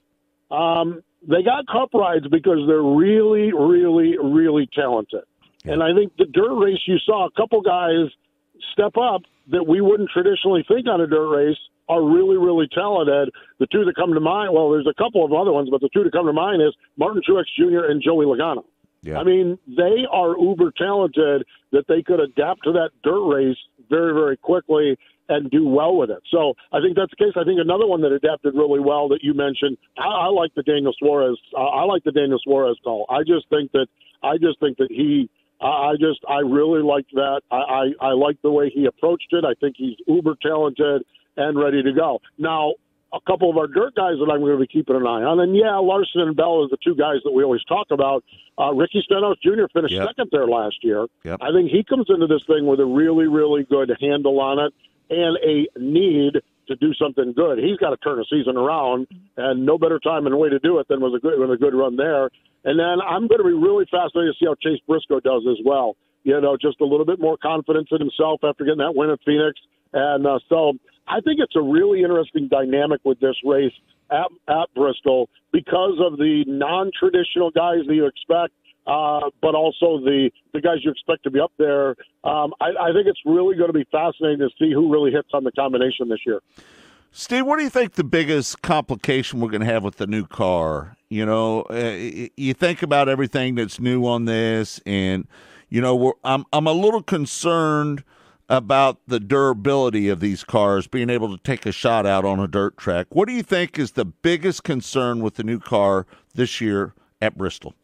Um, they got cup rides because they're really, really, really talented. Yeah. And I think the dirt race, you saw a couple guys step up that we wouldn't traditionally think on a dirt race are really, really talented. The two that come to mind, well, there's a couple of other ones, but the two that come to mind is Martin Truex Junior and Joey Logano. Yeah. I mean, they are uber talented that they could adapt to that dirt race very, very quickly and do well with it. So I think that's the case. I think another one that adapted really well that you mentioned, I, I like the Daniel Suarez. Uh, I like the Daniel Suarez call. I just think that I just think that he. I just I really liked that. I, I I like the way he approached it. I think he's uber talented and ready to go. Now, a couple of our dirt guys that I'm going to be keeping an eye on, and yeah, Larson and Bell is the two guys that we always talk about. Uh, Ricky Stenhouse Junior finished yep. second there last year. Yep. I think he comes into this thing with a really, really good handle on it and a need to do something good. He's got to turn a season around, and no better time and way to do it than was a good, with a good run there. And then I'm going to be really fascinated to see how Chase Briscoe does as well. You know, just a little bit more confidence in himself after getting that win at Phoenix. And uh, so I think it's a really interesting dynamic with this race at, at Bristol because of the non-traditional guys that you expect, uh, but also the, the guys you expect to be up there. Um, I, I think it's really going to be fascinating to see who really hits on the combination this year. Steve, what do you think the biggest complication we're going to have with the new car? You know, uh, you think about everything that's new on this, and you know, we're, I'm I'm a little concerned about the durability of these cars being able to take a shot out on a dirt track. What do you think is the biggest concern with the new car this year at Bristol?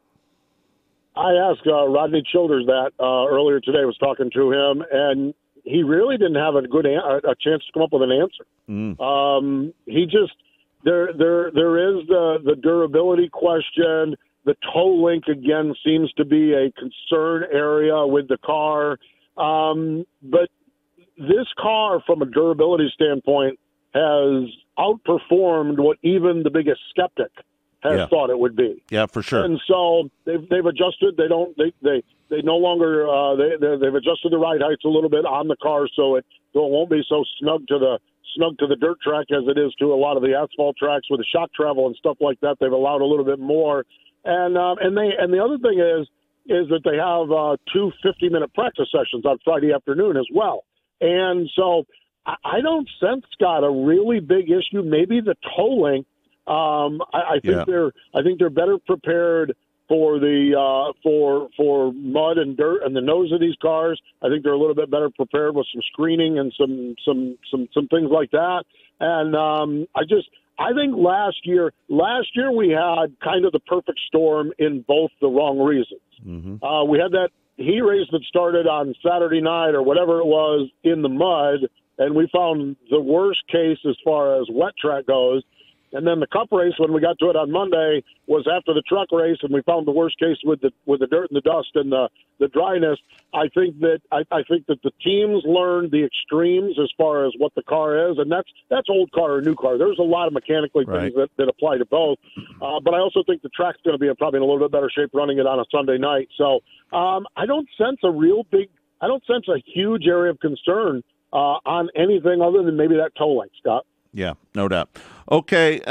I asked uh, Rodney Childers that uh, earlier today. I was talking to him, and he really didn't have a good an- a chance to come up with an answer. Mm. Um, he just there there there is the the durability question. The toe link again seems to be a concern area with the car. Um, but this car, from a durability standpoint, has outperformed what even the biggest skeptic has yeah. thought it would be. Yeah, for sure. And so they've they've adjusted. They don't they they, they no longer uh, they they've adjusted the ride heights a little bit on the car, so it so it won't be so snug to the snug to the dirt track as it is to a lot of the asphalt tracks with the shock travel and stuff like that. They've allowed a little bit more. And um, and they and the other thing is. is that they have uh, two fifty-minute practice sessions on Friday afternoon as well. And so I, I don't sense, Scott, a really big issue. Maybe the towing. Um, I, I think yeah. they're I think they're better prepared for the uh, for for mud and dirt and the nose of these cars. I think they're a little bit better prepared with some screening and some some some some things like that. And um, I just. I think last year, last year we had kind of the perfect storm in both the wrong reasons. Mm-hmm. Uh, we had that heat race that started on Saturday night or whatever it was in the mud, and we found the worst case as far as wet track goes. And then the Cup race, when we got to it on Monday, was after the truck race, and we found the worst case with the with the dirt and the dust and the, the dryness. I think that I, I think that the teams learned the extremes as far as what the car is, and that's that's old car or new car. There's a lot of mechanically right. things that, that apply to both. Uh, but I also think the track's going to be in, probably in a little bit better shape running it on a Sunday night. So um, I don't sense a real big, I don't sense a huge area of concern uh, on anything other than maybe that toe length, Scott. Yeah, no doubt. Okay, um,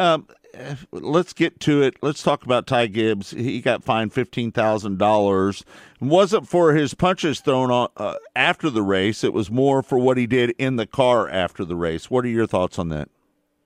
let's get to it. Let's talk about Ty Gibbs. He got fined fifteen thousand dollars. It wasn't for his punches thrown on, uh, after the race. It was more for what he did in the car after the race. What are your thoughts on that?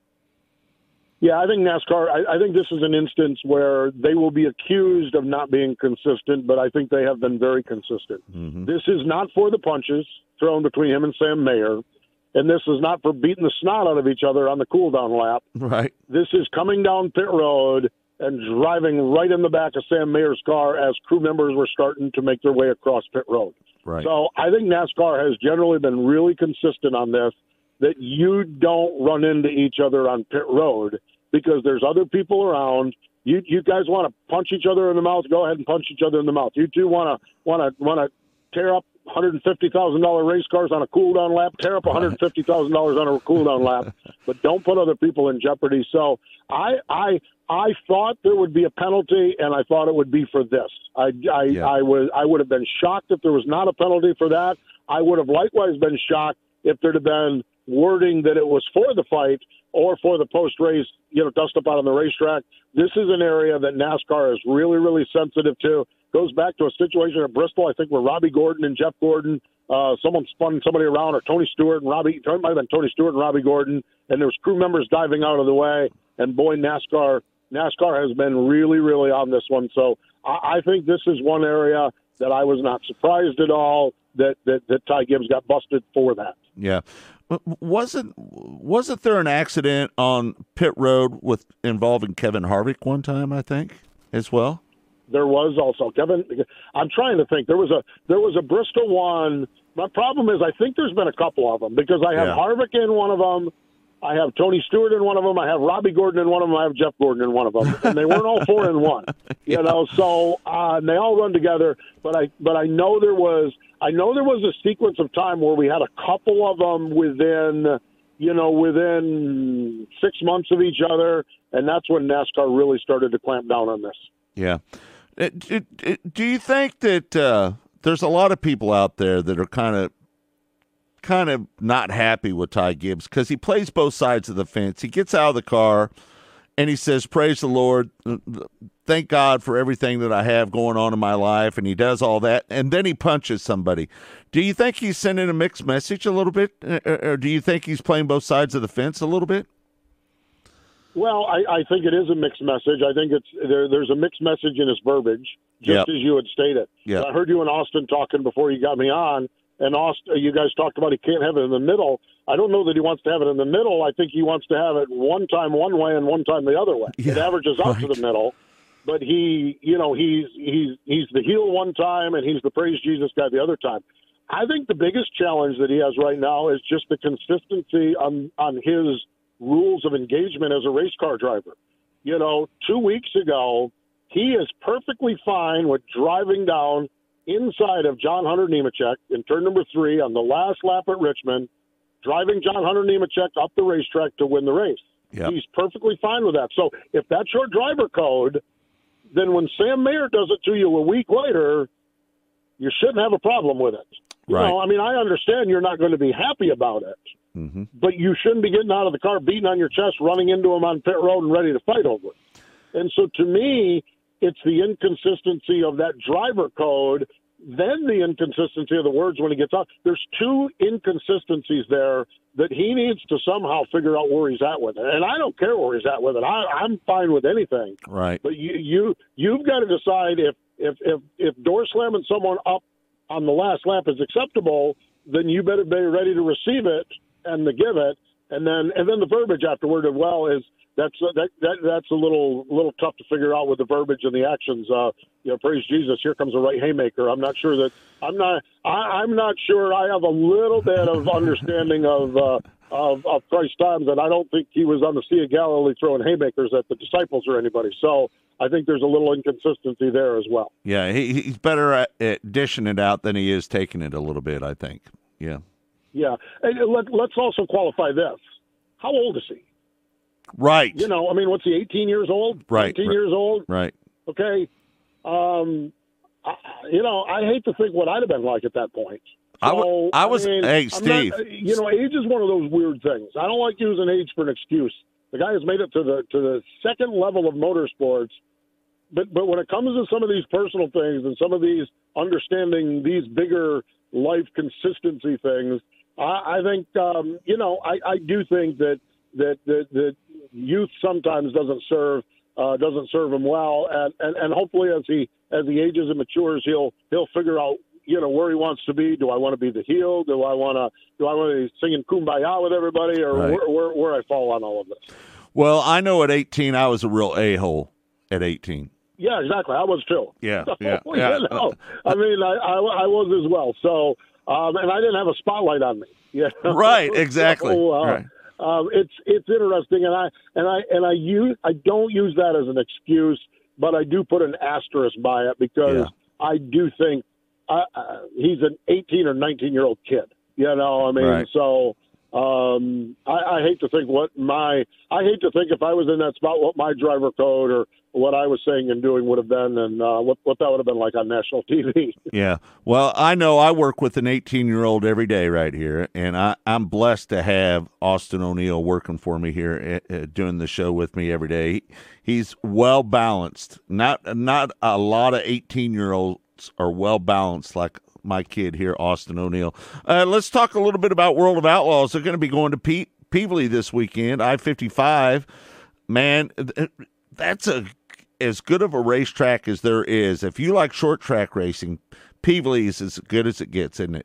Yeah, I think NASCAR, I, I think this is an instance where they will be accused of not being consistent, but I think they have been very consistent. Mm-hmm. This is not for the punches thrown between him and Sam Mayer, and this is not for beating the snot out of each other on the cool-down lap. Right. This is coming down pit road and driving right in the back of Sam Mayer's car as crew members were starting to make their way across pit road. Right. So I think NASCAR has generally been really consistent on this, that you don't run into each other on pit road because there's other people around. You you guys want to punch each other in the mouth, go ahead and punch each other in the mouth. You two want to want to want to tear up one hundred fifty thousand dollars race cars on a cool-down lap, tear up one hundred fifty thousand dollars on a cool-down lap, but don't put other people in jeopardy. So I I I thought there would be a penalty, and I thought it would be for this. I I, Yeah. I was I would have been shocked if there was not a penalty for that. I would have likewise been shocked if there'd have been wording that it was for the fight or for the post-race, you know, dust up out on the racetrack. This is an area that NASCAR is really, really sensitive to. Goes back to a situation at Bristol, I think, where Robbie Gordon and Jeff Gordon, uh, someone spun somebody around, or Tony Stewart and Robbie, it might have been Tony Stewart and Robbie Gordon, and there was crew members diving out of the way. And boy, NASCAR, NASCAR has been really, really on this one. So I, I think this is one area that I was not surprised at all that, that, that Ty Gibbs got busted for that. Yeah. Wasn't wasn't there an accident on pit road with involving Kevin Harvick one time, I think, as well? There was also Kevin. I'm trying to think. There was a there was a Bristol one. My problem is I think there's been a couple of them because I have Yeah. Harvick in one of them. I have Tony Stewart in one of them. I have Robbie Gordon in one of them. I have Jeff Gordon in one of them, and they weren't all four in one. You Yeah. know, so uh, they all run together. But I but I know there was I know there was a sequence of time where we had a couple of them within you know within six months of each other, and that's when NASCAR really started to clamp down on this. Yeah. Uh, Do, do you think that uh, there's a lot of people out there that are kind of kind of not happy with Ty Gibbs because he plays both sides of the fence? He gets out of the car and he says, "Praise the Lord, thank God for everything that I have going on in my life," and he does all that, and then he punches somebody. Do you think he's sending a mixed message a little bit, or do you think he's playing both sides of the fence a little bit? Well, I, I think it is a mixed message. I think it's there, there's a mixed message in his verbiage, just Yep. as you had stated. Yep. I heard you and Austin talking before you got me on, and Austin, you guys talked about he can't have it in the middle. I don't know that he wants to have it in the middle. I think he wants to have it one time one way and one time the other way. Yeah, it averages out to right. the middle, but he, you know, he's he's he's the heel one time and he's the praise Jesus guy the other time. I think the biggest challenge that he has right now is just the consistency on on his rules of engagement as a race car driver. You know, two weeks ago, he is perfectly fine with driving down inside of John Hunter Nemechek in turn number three on the last lap at Richmond, driving John Hunter Nemechek up the racetrack to win the race. Yep. He's perfectly fine with that. So if that's your driver code, then when Sam Mayer does it to you a week later, you shouldn't have a problem with it. You Right. know, I mean, I understand you're not going to be happy about it, Mm-hmm. but you shouldn't be getting out of the car, beating on your chest, running into him on pit road and ready to fight over it. And so to me, it's the inconsistency of that driver code, then the inconsistency of the words when he gets out. There's two inconsistencies there that he needs to somehow figure out where he's at with it. And I don't care where he's at with it. I, I'm fine with anything. Right. But you, you, you've got to decide if, if, if, if door slamming someone up on the last lap is acceptable, then you better be ready to receive it and to give it. And then, and then the verbiage afterward as well is that's that, that that's a little little tough to figure out with the verbiage and the actions. Uh, you know, praise Jesus, here comes a right haymaker. I'm not sure that I'm not I, I'm not sure I have a little bit of understanding of uh, of of Christ's times, and I don't think he was on the Sea of Galilee throwing haymakers at the disciples or anybody. So I think there's a little inconsistency there as well. Yeah, he, he's better at, at dishing it out than he is taking it a little bit, I think. Yeah. Yeah, and let, let's also qualify this. How old is he? Right. You know, I mean, what's he, eighteen years old? Right. eighteen right. years old? Right. Okay. Um, I, you know, I hate to think what I'd have been like at that point. I w- So, I was- mean, hey, I'm Steve. not- you know, age is one of those weird things. I don't like using age for an excuse. The guy has made it to the to the second level of motorsports. But but when it comes to some of these personal things and some of these understanding these bigger life consistency things, I, I think um, you know I, I do think that that that, that youth sometimes doesn't serve uh, doesn't serve him well, and, and, and hopefully as he as he ages and matures, he'll he'll figure out you know where he wants to be. Do I want to be the heel? Do I want to do I want to be singing Kumbaya with everybody, or Right. where, where where I fall on all of this? Well, I know at eighteen I was a real a-hole at eighteen. Yeah, exactly. I was too. Yeah, So, yeah, you yeah. know, I mean, I, I, I was as well. So, um, and I didn't have a spotlight on me. Yeah, Right, exactly. So, uh, Right. Um, it's it's interesting, and I and I and I use I don't use that as an excuse, but I do put an asterisk by it because Yeah. I do think uh, uh, he's an eighteen or nineteen year old kid. You know, I mean, Right. so. Um, I, I hate to think what my I hate to think if I was in that spot what my driver code or what I was saying and doing would have been, and uh, what what that would have been like on national T V. Yeah. Well, I know I work with an eighteen-year-old every day right here, and I, I'm blessed to have Austin O'Neill working for me here, uh, doing the show with me every day. He's well-balanced. Not not a lot of eighteen-year-olds are well-balanced like my kid here, Austin O'Neill. Uh, let's talk a little bit about World of Outlaws. They're going to be going to Pe- Peevely this weekend, I fifty-five. Man, th- that's a as good of a racetrack as there is. If you like short track racing, Peevely is as good as it gets, isn't it?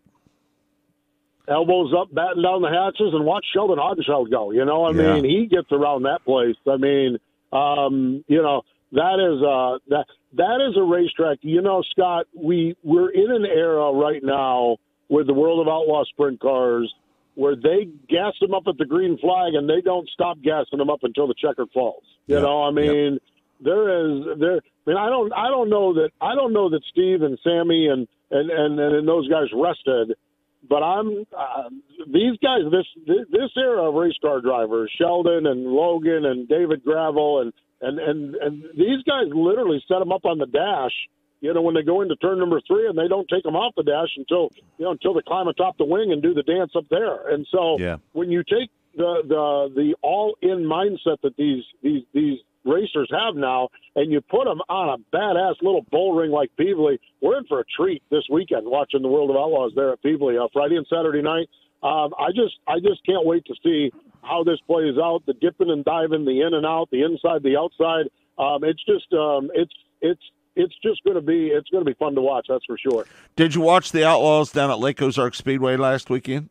Elbows up, batting down the hatches, and watch Sheldon Hagenscheld go. You know, I Yeah. mean, he gets around that place. I mean, um, you know, that is uh, that that is a racetrack. You know, Scott, we we're in an era right now with the World of Outlaw sprint cars where they gas them up at the green flag and they don't stop gassing them up until the checkered falls. You Yep. know, I mean, Yep. there is there. I mean, I don't I don't know that I don't know that Steve and Sammy and and and, and those guys rested. But I'm uh, these guys. This this era of race car drivers, Sheldon and Logan and David Gravel, and and and and these guys literally set them up on the dash. You know, when they go into turn number three, and they don't take them off the dash until you know until they climb atop the wing and do the dance up there. And so, Yeah. when you take the the the all in mindset that these these these racers have now, and you put them on a badass little bull ring like Peevely, we're in for a treat this weekend watching the World of Outlaws there at Peevely, uh, Friday and Saturday night. Um, I just I just can't wait to see how this plays out, the dipping and diving, the in and out, the inside, the outside. Um, it's just um, it's it's it's just going to be it's going to be fun to watch, that's for sure. Did you watch the Outlaws down at Lake Ozark Speedway last weekend?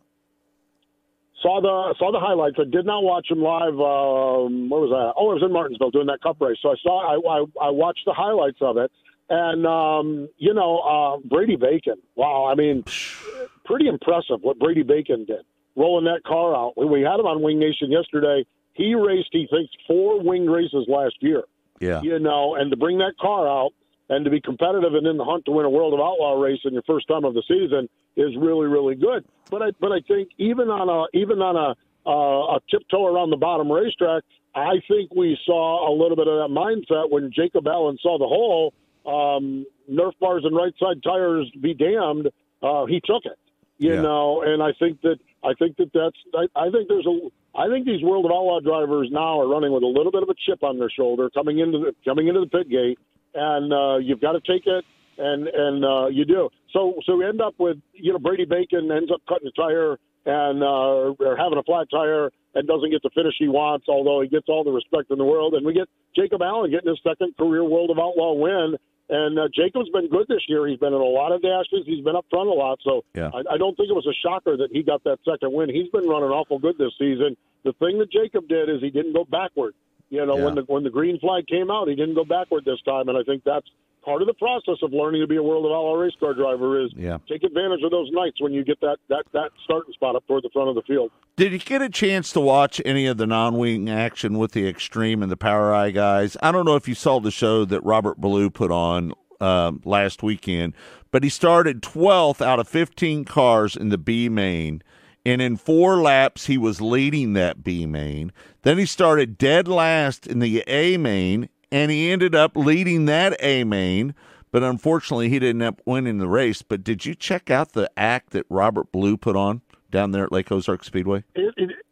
Saw the saw the highlights. I did not watch them live. Um, where was I? Oh, I was in Martinsville doing that Cup race. So I saw. I I, I watched the highlights of it, and um, you know, uh, Brady Bacon. Wow, I mean, pretty impressive what Brady Bacon did, rolling that car out. We, we had him on Wing Nation yesterday. He raced, he thinks, four winged races last year. Yeah. You know, and to bring that car out and to be competitive and in the hunt to win a World of Outlaw race in your first time of the season is really, really good. But I, but I think even on a, even on a, uh, a tiptoe around the bottom racetrack, I think we saw a little bit of that mindset when Jacob Allen saw the hole, um, Nerf bars and right side tires be damned. Uh, he took it, you Yeah. know, and I think that, I think that that's, I, I think there's a, I think these World of Outlaw drivers now are running with a little bit of a chip on their shoulder coming into the, coming into the pit gate. And uh, you've got to take it, and and uh, you do. So so we end up with you know Brady Bacon ends up cutting a tire and uh, or having a flat tire and doesn't get the finish he wants, although he gets all the respect in the world. And we get Jacob Allen getting his second career World of Outlaw win. And uh, Jacob's been good this year. He's been in a lot of dashes. He's been up front a lot. So Yeah. I, I don't think it was a shocker that he got that second win. He's been running awful good this season. The thing that Jacob did is he didn't go backward. You know, Yeah. when the when the green flag came out, he didn't go backward this time, and I think that's part of the process of learning to be a World of Outlaw race car driver is Yeah. take advantage of those nights when you get that, that, that starting spot up toward the front of the field. Did you get a chance to watch any of the non-wing action with the Extreme and the Power Eye guys? I don't know if you saw the show that Robert Ballou put on um, last weekend, but he started twelfth out of fifteen cars in the B main. And in four laps, he was leading that B main. Then he started dead last in the A main, and he ended up leading that A main. But unfortunately, he didn't end up winning the race. But did you check out the act that Robert Ballou put on down there at Lake Ozark Speedway? It, it,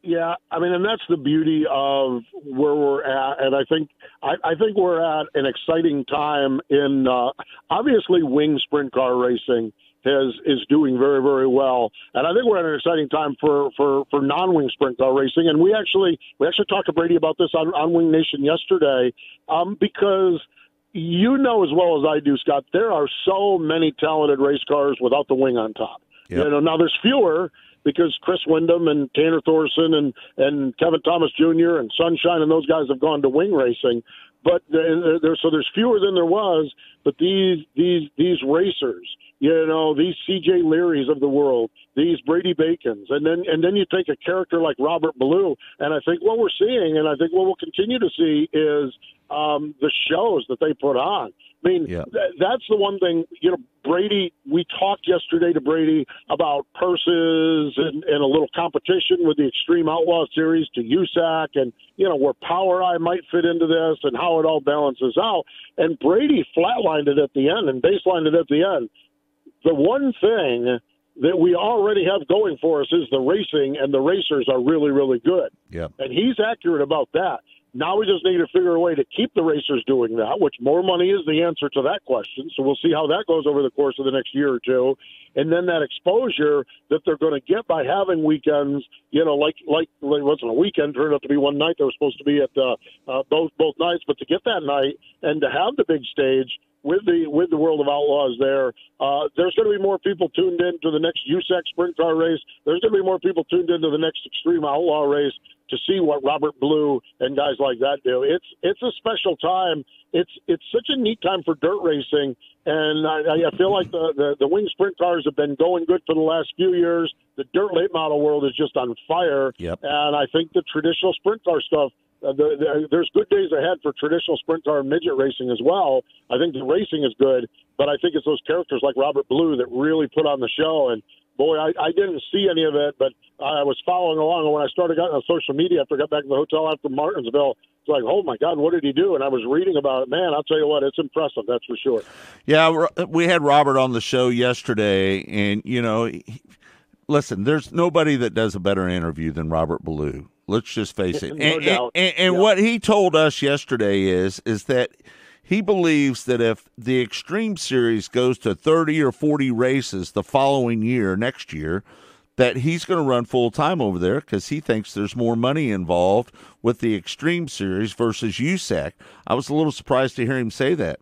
Yeah, I mean, and that's the beauty of where we're at, and I think I, I think we're at an exciting time in uh, obviously wing sprint car racing has is doing very, very well, and I think we're at an exciting time for, for, for non-wing sprint car racing. And we actually we actually talked to Brady about this on, on Wing Nation yesterday, um, because you know as well as I do, Scott, there are so many talented race cars without the wing on top. Yep. You know, now there's fewer, because Chris Windom and Tanner Thorson and, and Kevin Thomas Junior and Sunshine and those guys have gone to wing racing. But there, there, so there's fewer than there was. But these these these racers, you know, these C J Learys of the world, these Brady Bacons, and then and then you take a character like Robert Ballou, and I think what we're seeing, and I think what we'll continue to see, is um, the shows that they put on. I mean, yeah. th- that's the one thing, you know, Brady, we talked yesterday to Brady about purses and, and a little competition with the Extreme Outlaw Series to U S A C and, you know, where Power Eye might fit into this and how it all balances out. And Brady flatlined it at the end and baselined it at the end. The one thing that we already have going for us is the racing, and the racers are really, really good. Yeah. And he's accurate about that. Now we just need to figure a way to keep the racers doing that, which more money is the answer to that question. So we'll see how that goes over the course of the next year or two. And then that exposure that they're going to get by having weekends, you know, like, like, like it wasn't a weekend, turned out to be one night. They were supposed to be at uh, uh, both, both nights, but to get that night and to have the big stage with the, with the World of Outlaws there, uh, there's going to be more people tuned in to the next U S A C sprint car race. There's going to be more people tuned into the next Extreme Outlaw race to see what Robert Ballou and guys like that do. It's it's a special time. It's it's such a neat time for dirt racing, and I, I feel like the, the, the wing sprint cars have been going good for the last few years. The dirt late model world is just on fire, yep. and I think the traditional sprint car stuff, uh, the, the, there's good days ahead for traditional sprint car and midget racing as well. I think the racing is good, but I think it's those characters like Robert Ballou that really put on the show. And boy, I, I didn't see any of it, but I was following along. And when I started getting on social media after I got back to the hotel after Martinsville, it's like, oh, my God, what did he do? And I was reading about it. Man, I'll tell you what, it's impressive, that's for sure. Yeah, we had Robert on the show yesterday, and, you know, he, listen, there's nobody that does a better interview than Robert Ballou. Let's just face it. No and doubt. and, and yeah. what he told us yesterday is is that he believes that if the Extreme Series goes to thirty or forty races the following year, next year, that he's going to run full-time over there because he thinks there's more money involved with the Extreme Series versus U S A C. I was a little surprised to hear him say that.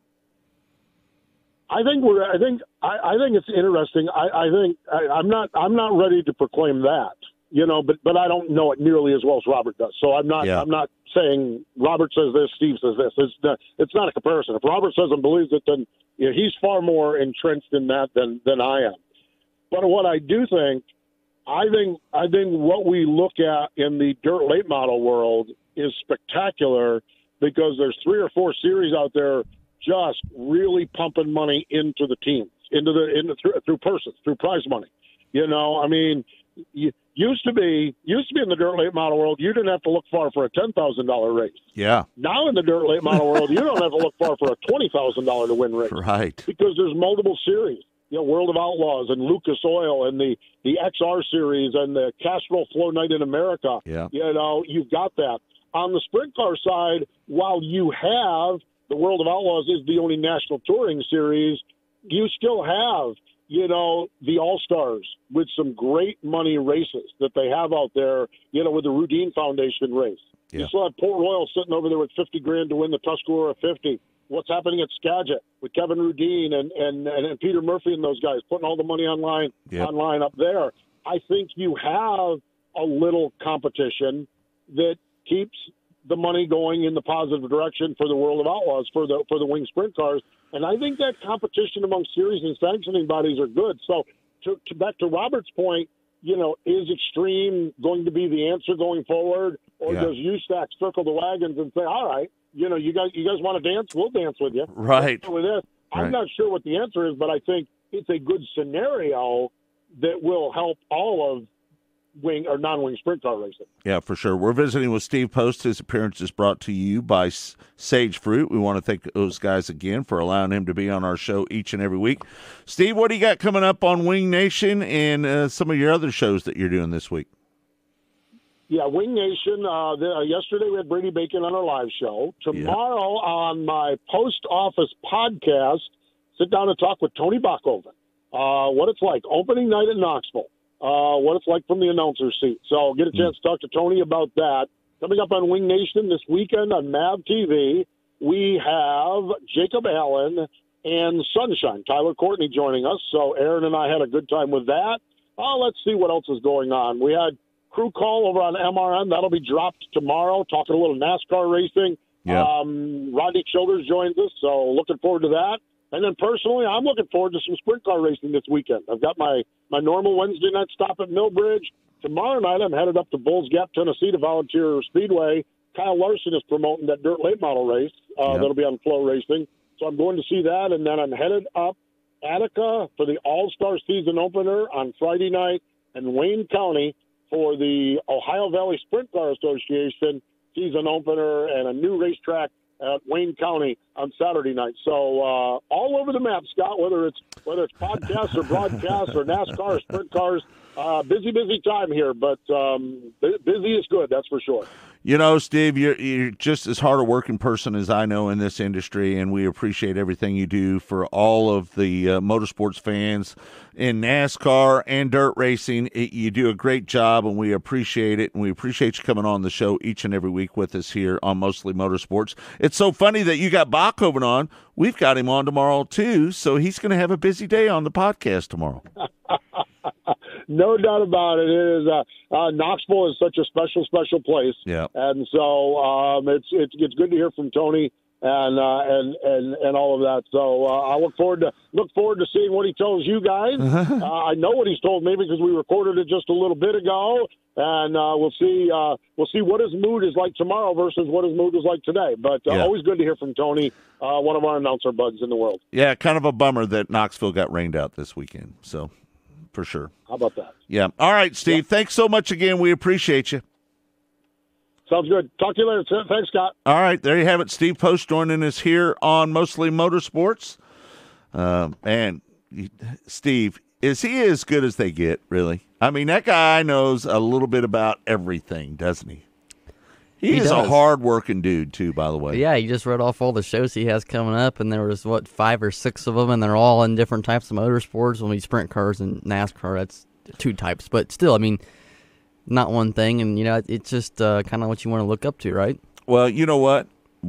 I think we're. I think. I, I think it's interesting. I, I think I, I'm not. I'm not ready to proclaim that. You know, but but I don't know it nearly as well as Robert does. So I'm not. Yeah. I'm not saying Robert says this, Steve says this. It's not, it's not a comparison. If Robert says and believes it, then you know, he's far more entrenched in that than than I am. But what I do think, I think, I think what we look at in the dirt late model world is spectacular because there's three or four series out there just really pumping money into the teams, into the into through, through purses, through prize money. You know, I mean, you, used to be used to be in the dirt late model world, you didn't have to look far for a ten thousand dollar race. Yeah. Now in the dirt late model world, you don't have to look far for a twenty thousand dollar to win race. Right. Because there's multiple series. You know, World of Outlaws and Lucas Oil and the, the X R series and the Castrol Flow Night in America. Yeah. You know, you've got that. On the sprint car side, while you have the World of Outlaws is the only national touring series, you still have, you know, the All-Stars with some great money races that they have out there, you know, with the Rudine Foundation race. Yeah. You still have Port Royal sitting over there with fifty grand to win the Tuscarora fifty. What's happening at Skagit with Kevin Rudine and, and, and, and Peter Murphy and those guys putting all the money online, Yep. online up there. I think you have a little competition that keeps the money going in the positive direction for the World of Outlaws, for the for the wing sprint cars. And I think that competition among series and sanctioning bodies are good. So to, to back to Robert's point, you know, is Extreme going to be the answer going forward? Or Yeah. does U S A C circle the wagons and say, all right, you know, you guys you guys want to dance? We'll dance with you. Right. With this. I'm Right. not sure what the answer is, but I think it's a good scenario that will help all of wing or non-wing sprint car racing. Yeah, for sure. We're visiting with Steve Post. His appearance is brought to you by S- Sage Fruit. We want to thank those guys again for allowing him to be on our show each and every week. Steve, what do you got coming up on Wing Nation and uh, some of your other shows that you're doing this week? Yeah, Wing Nation. Uh, the, uh, yesterday we had Brady Bacon on our live show. Tomorrow yep. on my post office podcast, sit down and talk with Tony Bachhoven. Uh, what it's like opening night at Knoxville. Uh, what it's like from the announcer seat. So get a chance mm. to talk to Tony about that. Coming up on Wing Nation this weekend on M A V T V, we have Jacob Allen and Sunshine, Tyler Courtney, joining us. So Aaron and I had a good time with that. Uh, let's see what else is going on. We had crew call over on M R N. That'll be dropped tomorrow, talking a little NASCAR racing. Yeah. Um, Rodney Childers joins us, so looking forward to that. And then personally, I'm looking forward to some sprint car racing this weekend. I've got my, my normal Wednesday night stop at Millbridge. Tomorrow night, I'm headed up to Bulls Gap, Tennessee to Volunteer Speedway. Kyle Larson is promoting that dirt late model race. Uh, yep. That'll be on Flow Racing. So I'm going to see that, and then I'm headed up Attica for the All-Star season opener on Friday night, and Wayne County for the Ohio Valley Sprint Car Association season opener and a new racetrack at Wayne County on Saturday night. So uh, all over the map, Scott, whether it's whether it's podcasts or broadcasts or NASCAR or sprint cars, uh, busy, busy time here. But um, busy is good, that's for sure. You know, Steve, you're, you're just as hard a working person as I know in this industry, and we appreciate everything you do for all of the uh, motorsports fans in NASCAR and dirt racing. It, you do a great job, and we appreciate it, and we appreciate you coming on the show each and every week with us here on Mostly Motorsports. It's so funny that you got Bachhoven on. We've got him on tomorrow, too, so he's going to have a busy day on the podcast tomorrow. No doubt about it. It is uh, uh, Knoxville is such a special, special place. Yeah, and so um, it's it's it's good to hear from Tony and uh, and and and all of that. So uh, I look forward to look forward to seeing what he tells you guys. uh, I know what he's told me because we recorded it just a little bit ago, and uh, we'll see uh, we'll see what his mood is like tomorrow versus what his mood is like today. But uh, yeah. always good to hear from Tony, uh, one of our announcer buds in the world. Yeah, kind of a bummer that Knoxville got rained out this weekend. So. For sure. How about that? Yeah. All right, Steve. Yeah. Thanks so much again. We appreciate you. Sounds good. Talk to you later. Thanks, Scott. All right. There you have it. Steve Post joining us here on Mostly Motorsports. Um, and Steve, is he as good as they get, really? I mean, that guy knows a little bit about everything, doesn't he? He, he is does. a hard-working dude, too, by the way. Yeah, he just read off all the shows he has coming up, and there was, what, five or six of them, and they're all in different types of motorsports. When we sprint cars and NASCAR, that's two types. But still, I mean, not one thing, and, you know, it's just uh, kind of what you want to look up to, right? Well, you know what?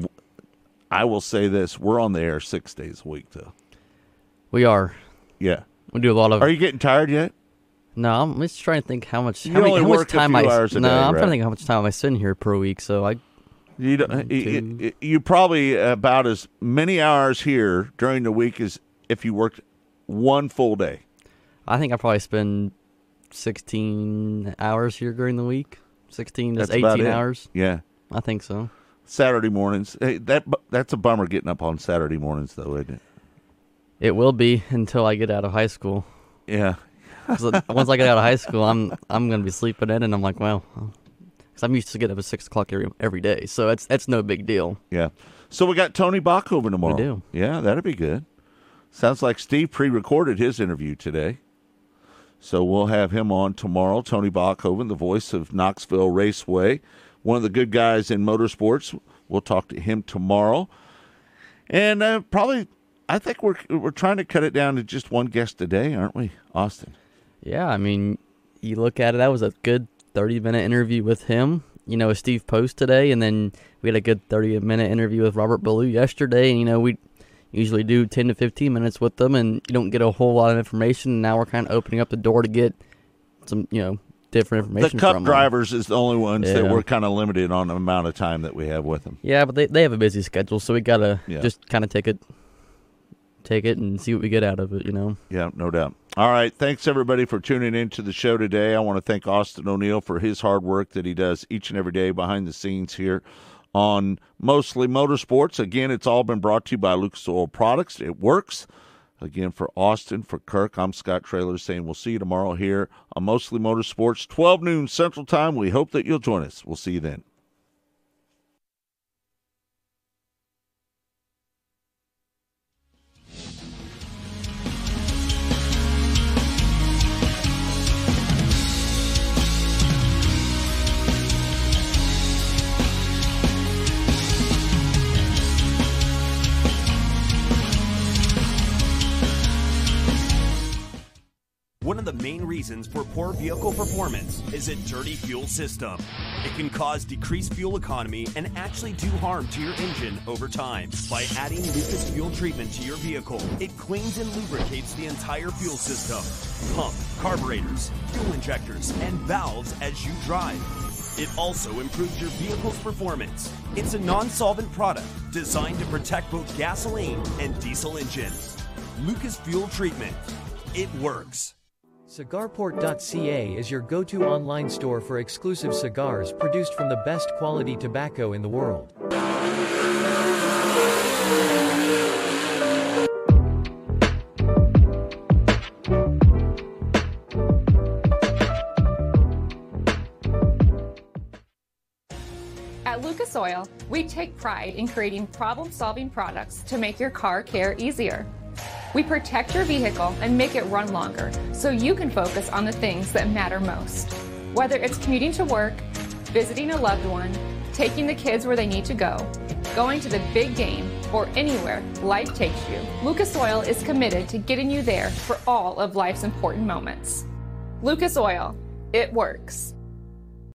I will say this. We're on the air six days a week, though. We are. Yeah. We do a lot of... Are you getting tired yet? No, I'm just trying to think how much. You how, many, only how work much time a few I. hours a no, day, I'm right? trying to think how much time I sit here per week. So I. You don't, you, you, you probably about as many hours here during the week as if you worked one full day. I think I probably spend sixteen hours here during the week. Sixteen to eighteen hours. Yeah, I think so. Saturday mornings. Hey, that that's a bummer getting up on Saturday mornings, though, isn't it? It will be until I get out of high school. Yeah. Once I get out of high school, I'm I'm gonna be sleeping in, and I'm like, well, because I'm used to getting up at six o'clock every every day, so that's that's no big deal. Yeah. So we got Tony Bachhoven tomorrow. We do. Yeah, that'd be good. Sounds like Steve pre-recorded his interview today, so we'll have him on tomorrow. Tony Bachhoven, the voice of Knoxville Raceway, one of the good guys in motorsports. We'll talk to him tomorrow, and uh, probably. I think we're we're trying to cut it down to just one guest a day, aren't we, Austin? Yeah, I mean, you look at it, that was a good thirty-minute interview with him, you know, with Steve Post today, and then we had a good thirty-minute interview with Robert Ballou yesterday, and, you know, we usually do ten to fifteen minutes with them, and you don't get a whole lot of information, and now we're kind of opening up the door to get some, you know, different information The Cup from drivers them. is the only ones yeah. that we're kind of limited on the amount of time that we have with them. Yeah, but they, they have a busy schedule, so we got to yeah. just kind of take it. Take it and see what we get out of it, you know? Yeah, no doubt. All right. Thanks, everybody, for tuning into the show today. I want to thank Austin O'Neill for his hard work that he does each and every day behind the scenes here on Mostly Motorsports. Again, it's all been brought to you by Lucas Oil Products. It works. Again, for Austin, for Kirk, I'm Scott Traylor saying we'll see you tomorrow here on Mostly Motorsports, twelve noon Central Time. We hope that you'll join us. We'll see you then. One of the main reasons for poor vehicle performance is a dirty fuel system. It can cause decreased fuel economy and actually do harm to your engine over time. By adding Lucas Fuel Treatment to your vehicle, it cleans and lubricates the entire fuel system, pump, carburetors, fuel injectors, and valves as you drive. It also improves your vehicle's performance. It's a non-solvent product designed to protect both gasoline and diesel engines. Lucas Fuel Treatment. It works. Cigarport dot c a is your go-to online store for exclusive cigars produced from the best quality tobacco in the world. At Lucas Oil, we take pride in creating problem-solving products to make your car care easier. We protect your vehicle and make it run longer so you can focus on the things that matter most. Whether it's commuting to work, visiting a loved one, taking the kids where they need to go, going to the big game, or anywhere life takes you, Lucas Oil is committed to getting you there for all of life's important moments. Lucas Oil, it works.